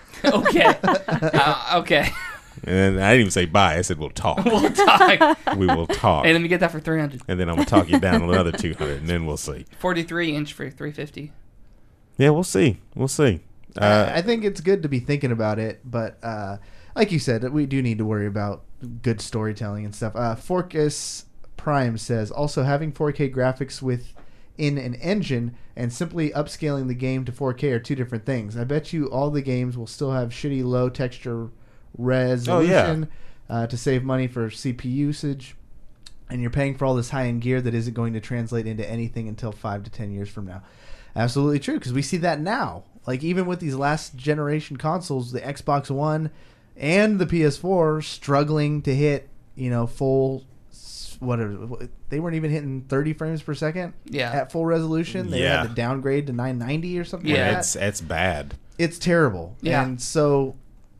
Okay. uh, okay. And I didn't even say bye. I said we'll talk. We'll talk. We will talk. Hey, let me get that for three hundred. And then I'm going to talk you down another two hundred, and then we'll see. forty-three inch for three fifty. Yeah, we'll see. We'll see. Uh, I think it's good to be thinking about it, but uh, like you said, we do need to worry about good storytelling and stuff. Uh, Forcus Prime says, also having four K graphics within an engine and simply upscaling the game to four K are two different things. I bet you all the games will still have shitty low texture resolution uh, to save money for C P U usage. And you're paying for all this high-end gear that isn't going to translate into anything until five to ten years from now. Absolutely true, because we see that now. Like, even with these last generation consoles, the Xbox One and the P S four struggling to hit, you know, full, whatever, they weren't even hitting thirty frames per second Yeah. at full resolution. They Yeah. had to downgrade to nine ninety or something Yeah. like that. it's, it's bad. It's terrible. Yeah. And so,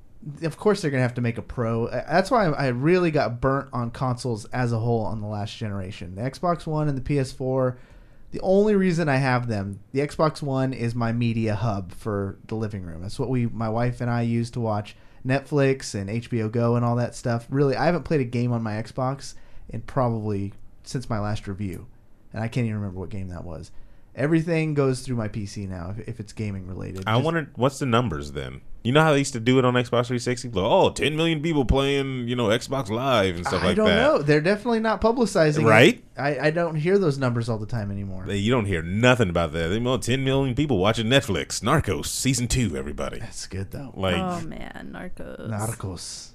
of course, they're going to have to make a pro. That's why I really got burnt on consoles as a whole on the last generation. The Xbox One and the P S four, the only reason I have them, the Xbox One is my media hub for the living room. That's what we, my wife and I use to watch Netflix and H B O Go and all that stuff. Really, I haven't played a game on my Xbox in probably since my last review. And I can't even remember what game that was. Everything goes through my P C now if, if it's gaming related. I Just- wonder, what's the numbers then? You know how they used to do it on Xbox three sixty? Like, oh, ten million people playing, you know, Xbox Live and stuff I like don't that. know. They're definitely not publicizing it. Right? I, I don't hear those numbers all the time anymore. You don't hear nothing about that. They know ten million people watching Netflix. Narcos, season two, everybody. That's good though. Like, Oh man, Narcos. Narcos.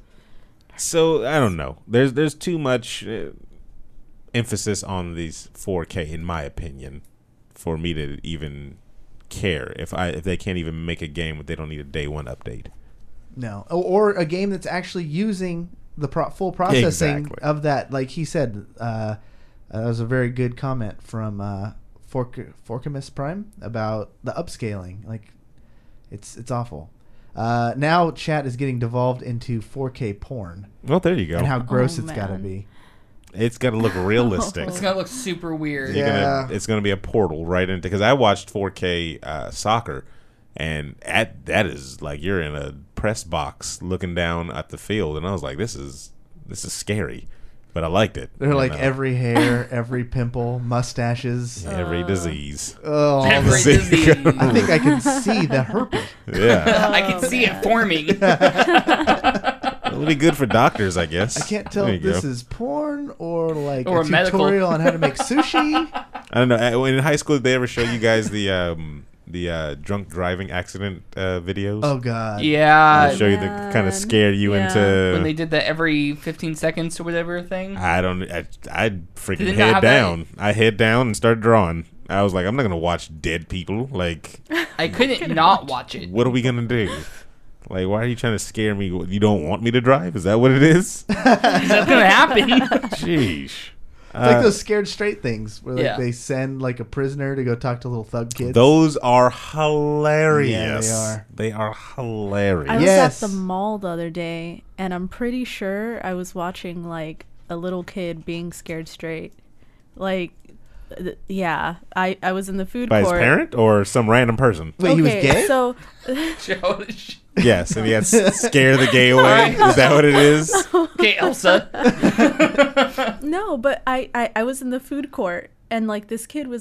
so, I don't know. There's there's too much uh, emphasis on these four K, in my opinion, for me to even care if I if they can't even make a game but they don't need a day one update. No, or, or a game that's actually using the pro- full processing Exactly. of that. Like he said, uh, that was a very good comment from uh, Fork Forkimus Prime about the upscaling. Like, it's it's awful. Uh, now chat is getting devolved into four K porn Well, there you go. and how gross Oh, it's got to man. be. It's got to look realistic. It's gonna look super weird. You're Yeah. gonna, it's going to be a portal right into, because I watched four K uh, soccer, and at that is like you're in a press box looking down at the field, and I was like, this is this is scary, but I liked it. They're you like know? every hair, every pimple, mustaches. every disease. Oh, all Every the- disease. I think I can see the herpes. Yeah, I can see it forming. it'll be good for doctors, I guess. I can't tell There if you this go. is porn or like Or a medical. tutorial on how to make sushi. I don't know. uh, In high school, did they ever show you guys the um, the uh, drunk driving accident uh, videos? Oh God. They Yeah. show you the kind man. of scare you Yeah. into. When they did the every fifteen seconds or whatever thing. I don't. I I'd freaking Did it not head have that? down. I head down and started drawing. I was like, I'm not gonna watch dead people. Like, I couldn't not watch it. what are we gonna do? Like, why are you trying to scare me? You don't want me to drive? Is that what it is? That's gonna happen. Sheesh. It's Uh, like those scared straight things where like Yeah. they send like a prisoner to go talk to little thug kids. those are hilarious. Yeah, they are. They are hilarious. I was Yes. at the mall the other day, and I'm pretty sure I was watching like a little kid being scared straight. Like, th- yeah, I I was in the food By court. his parent or some random person? Wait, he was Okay, gay? So Yes, and he had s- scare the gay away. Is that what it is? Okay, Elsa. no, but I, I I was in the food court, and like this kid was like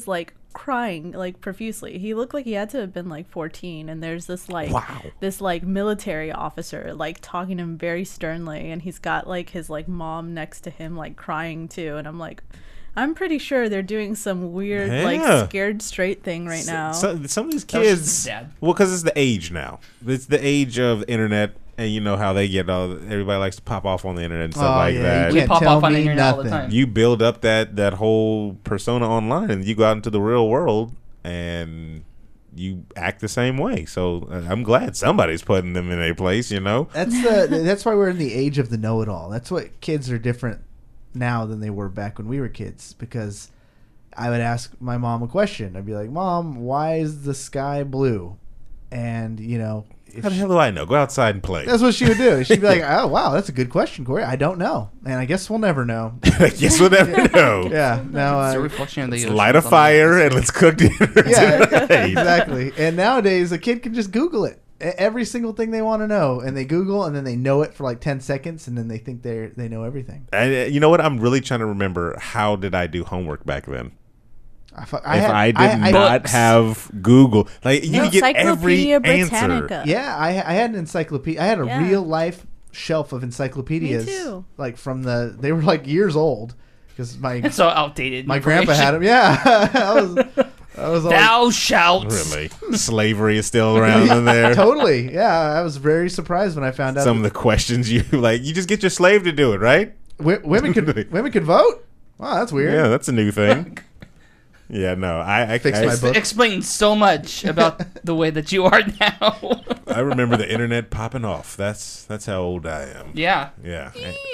crying like profusely. He looked like he had to have been like fourteen, and there's this like Wow. this like military officer like talking to him very sternly, and he's got like his like mom next to him like crying too, and I'm like, I'm pretty sure they're doing some weird Yeah. like scared straight thing right now. So, some of these That was kids, just sad. well, because it's the age now. It's the age of internet, and you know how they get all. Everybody likes to pop off on the internet and stuff Oh, like yeah, that. you We can't pop tell off on the me internet all the nothing. time. You build up that that whole persona online, and you go out into the real world, and you act the same way. So uh, I'm glad somebody's putting them in a place. You know, That's the. That's why we're in the age of the know-it-all. That's what kids are different now than they were back when we were kids. Because I would ask my mom a question. I'd be like, "Mom, why is the sky blue?" And you know, if how the she- hell do I know? Go outside and play. that's what she would do. She'd be like, "Oh, wow, that's a good question, Corey. I don't know, and I guess we'll never know." Guess we'll never know. Yeah. Now, It's a uh, reflection of the Let's ocean light a on the- fire and let's cook dinner. yeah, tonight. exactly. And nowadays, a kid can just Google it. E- Every single thing they want to know, and they Google, and then they know it for like ten seconds, and then they think they they know everything. And uh, you know what? I'm really trying to remember, how did I do homework back then? I, fu- if had- I did I- not Books. have Google, like you No, could get every Encyclopedia answer. Britannica. Yeah, I, I had an encyclopedia. I had a Yeah. real life shelf of encyclopedias. Me too. Like from the, they were like years old because my It's all outdated. my grandpa had them. Yeah, I was I was always, Thou shalt. Really, slavery is still around in there. totally. Yeah, I was very surprised when I found out Some of that the questions you like, you just get your slave to do it, right? w- women could women could vote. Wow, that's weird. Yeah, that's a new thing. Yeah, no, I I, Fix I, my book. Explains so much about the way that you are now. I remember the internet popping off. That's that's how old I am. yeah. Yeah.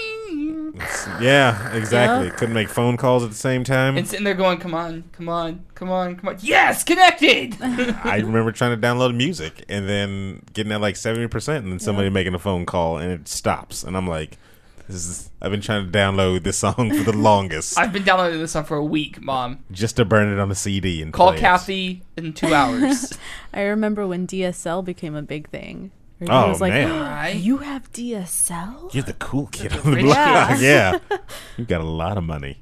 It's- yeah, exactly. Couldn't make phone calls at the same time. And sitting there going, come on, come on, come on, come on. Yes, connected! I remember trying to download music and then getting at like seventy percent and then somebody making a phone call and it stops. And I'm like, this is, I've been trying to download this song for the longest I've been downloading this song for a week, Mom. just to burn it on a C D and Call play it. Kathy in two hours. I remember when D S L became a big thing. Oh, Everybody was like, man. Right? you have D S L? You're the cool kid The on the rich block. kid. Yeah. You've got a lot of money.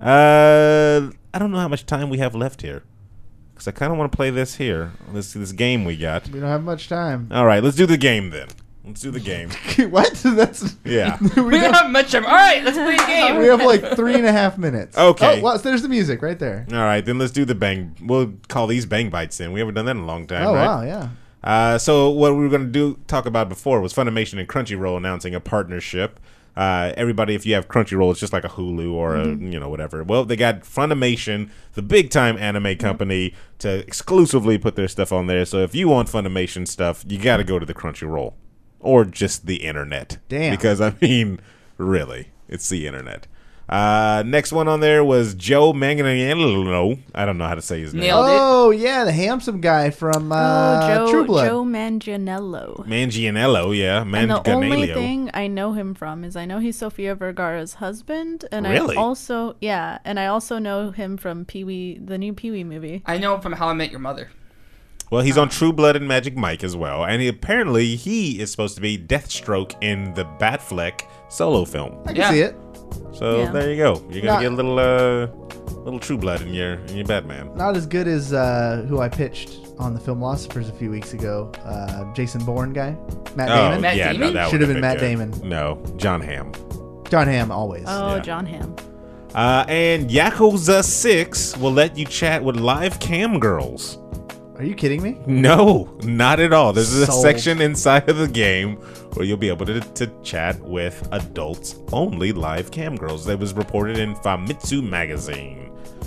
Uh, I don't know how much time we have left here. Because I kind of want to play this here. This, this game we got. We don't have much time. All right, let's do the game then. Let's do the game. What? That's Yeah. we, We don't don't- have much time. All right, let's play a game. we have like three and a half minutes. Okay. Oh, well, there's the music right there. All right, then let's do the bang. We'll call these bang bites in. We haven't done that in a long time, Oh right? wow, yeah. Uh, so what we were going to do talk about before was Funimation and Crunchyroll announcing a partnership. Uh, everybody, if you have Crunchyroll, it's just like a Hulu or a you know whatever. Well, they got Funimation, the big time anime company, to exclusively put their stuff on there. So if you want Funimation stuff, you got to go to the Crunchyroll or just the internet. Damn. Because I mean, really, it's the internet. Uh, next one on there was Joe Manganiello. I don't know how to say his name. Nailed it. Oh yeah, the handsome guy from uh, oh, Joe, True Blood. Joe Manganiello. Manganiello, yeah, And the only Manganiello. thing I know him from is I know he's Sofia Vergara's husband, and Really? I also yeah, and I also know him from Pee Wee, the new Pee Wee movie. I know him from How I Met Your Mother. Well, he's on True Blood and Magic Mike as well, and he, apparently he is supposed to be Deathstroke in the Batfleck solo film. I can Yeah. see it. So Yeah. there you go. You're gonna Not- get a little, uh, little True Blood in your in your Batman. Not as good as uh, who I pitched on the Filmlosophers a few weeks ago. Uh, Jason Bourne guy, Matt Oh, Damon. Matt yeah, no, Damon? that Should would have been Matt good. Damon. No, John Hamm. John Hamm always. Oh, Yeah. John Hamm. Uh, and Yakuza Six will let you chat with live cam girls. Are you kidding me? No, not at all. There's a Sold. section inside of the game where you'll be able to, to chat with adults only live cam girls. That was reported in Famitsu magazine.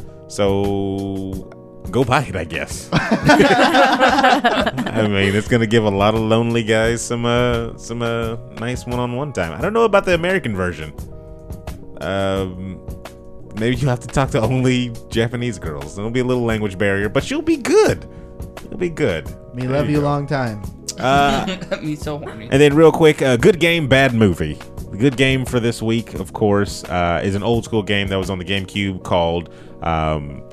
So go buy it, I guess. I mean, it's gonna give a lot of lonely guys some uh some uh nice one-on-one time. I don't know about the American version. Um, maybe you have to talk to only Japanese girls. There'll be a little language barrier, but you'll be good. You'll be good. Me There love you go. long time. Uh, Me so horny. and then real quick, uh, good game, bad movie. The good game for this week, of course, uh, is an old school game that was on the GameCube called um,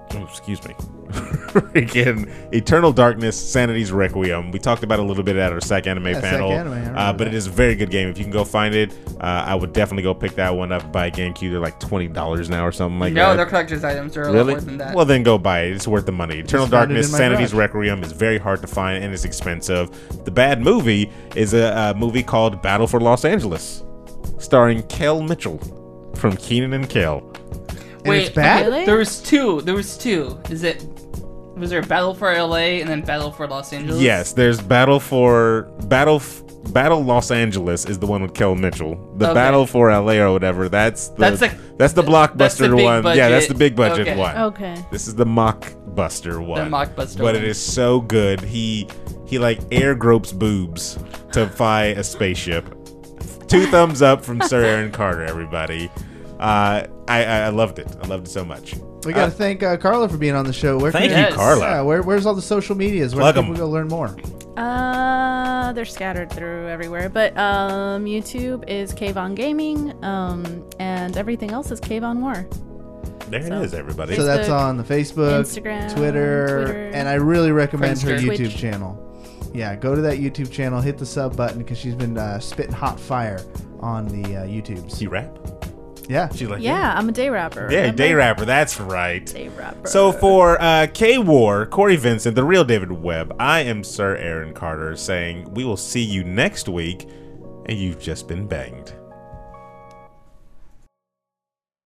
Oh, excuse me. Freaking Eternal Darkness, Sanity's Requiem. We talked about it a little bit at our S A C Anime Yeah, panel, S A C Anime, I remember uh, but that. it is a very good game. If you can go find it, uh, I would definitely go pick that one up. Buy GameCube. They're like twenty dollars now or something like no, that. their collector's items are a Really? lot more than that. Well, then go buy it. It's worth the money. Eternal found it Darkness, in my Sanity's garage. Requiem is very hard to find and it's expensive. The bad movie is a, a movie called Battle for Los Angeles, starring Kel Mitchell from Kenan and Kel. And Wait, it's bad? Really? there was two. There was two. Is it? Was there Battle for L A and then Battle for Los Angeles? Yes, there's Battle for Battle f- Battle Los Angeles is the one with Kel Mitchell. The Okay. Battle for L A or whatever. That's the That's the- that's the blockbuster that's the big one. Yeah, that's budget. the big budget Okay. one. Okay. This is the mockbuster one. mockbuster But it one. is so good. He he like air gropes boobs to fly a spaceship. Two thumbs up from Sir Aaron Carter, everybody. Uh, I, I I loved it. I loved it so much. We got to Uh, thank uh, Carla for being on the show. Where Thank can you, Yes. Carla. Yeah, where, where's all the social medias? Where Plug can 'em. we go learn more? Uh, they're scattered through everywhere, but um, YouTube is Kayvon Gaming, um, and everything else is Kayvon War. There So- it is, everybody. So that's Facebook, on the Facebook, Instagram, Twitter, Twitter, and I really recommend her Friendster. YouTube Twitch. channel. Yeah, go to that YouTube channel, hit the sub button because she's been uh, spitting hot fire on the uh, YouTubes. you rap? Yeah, She's like, Yeah, I'm a day rapper. yeah, remember? day rapper. That's right. Day rapper. So for uh, K War, Corey Vincent, the real David Webb, I am Sir Aaron Carter saying we will see you next week, and you've just been banged.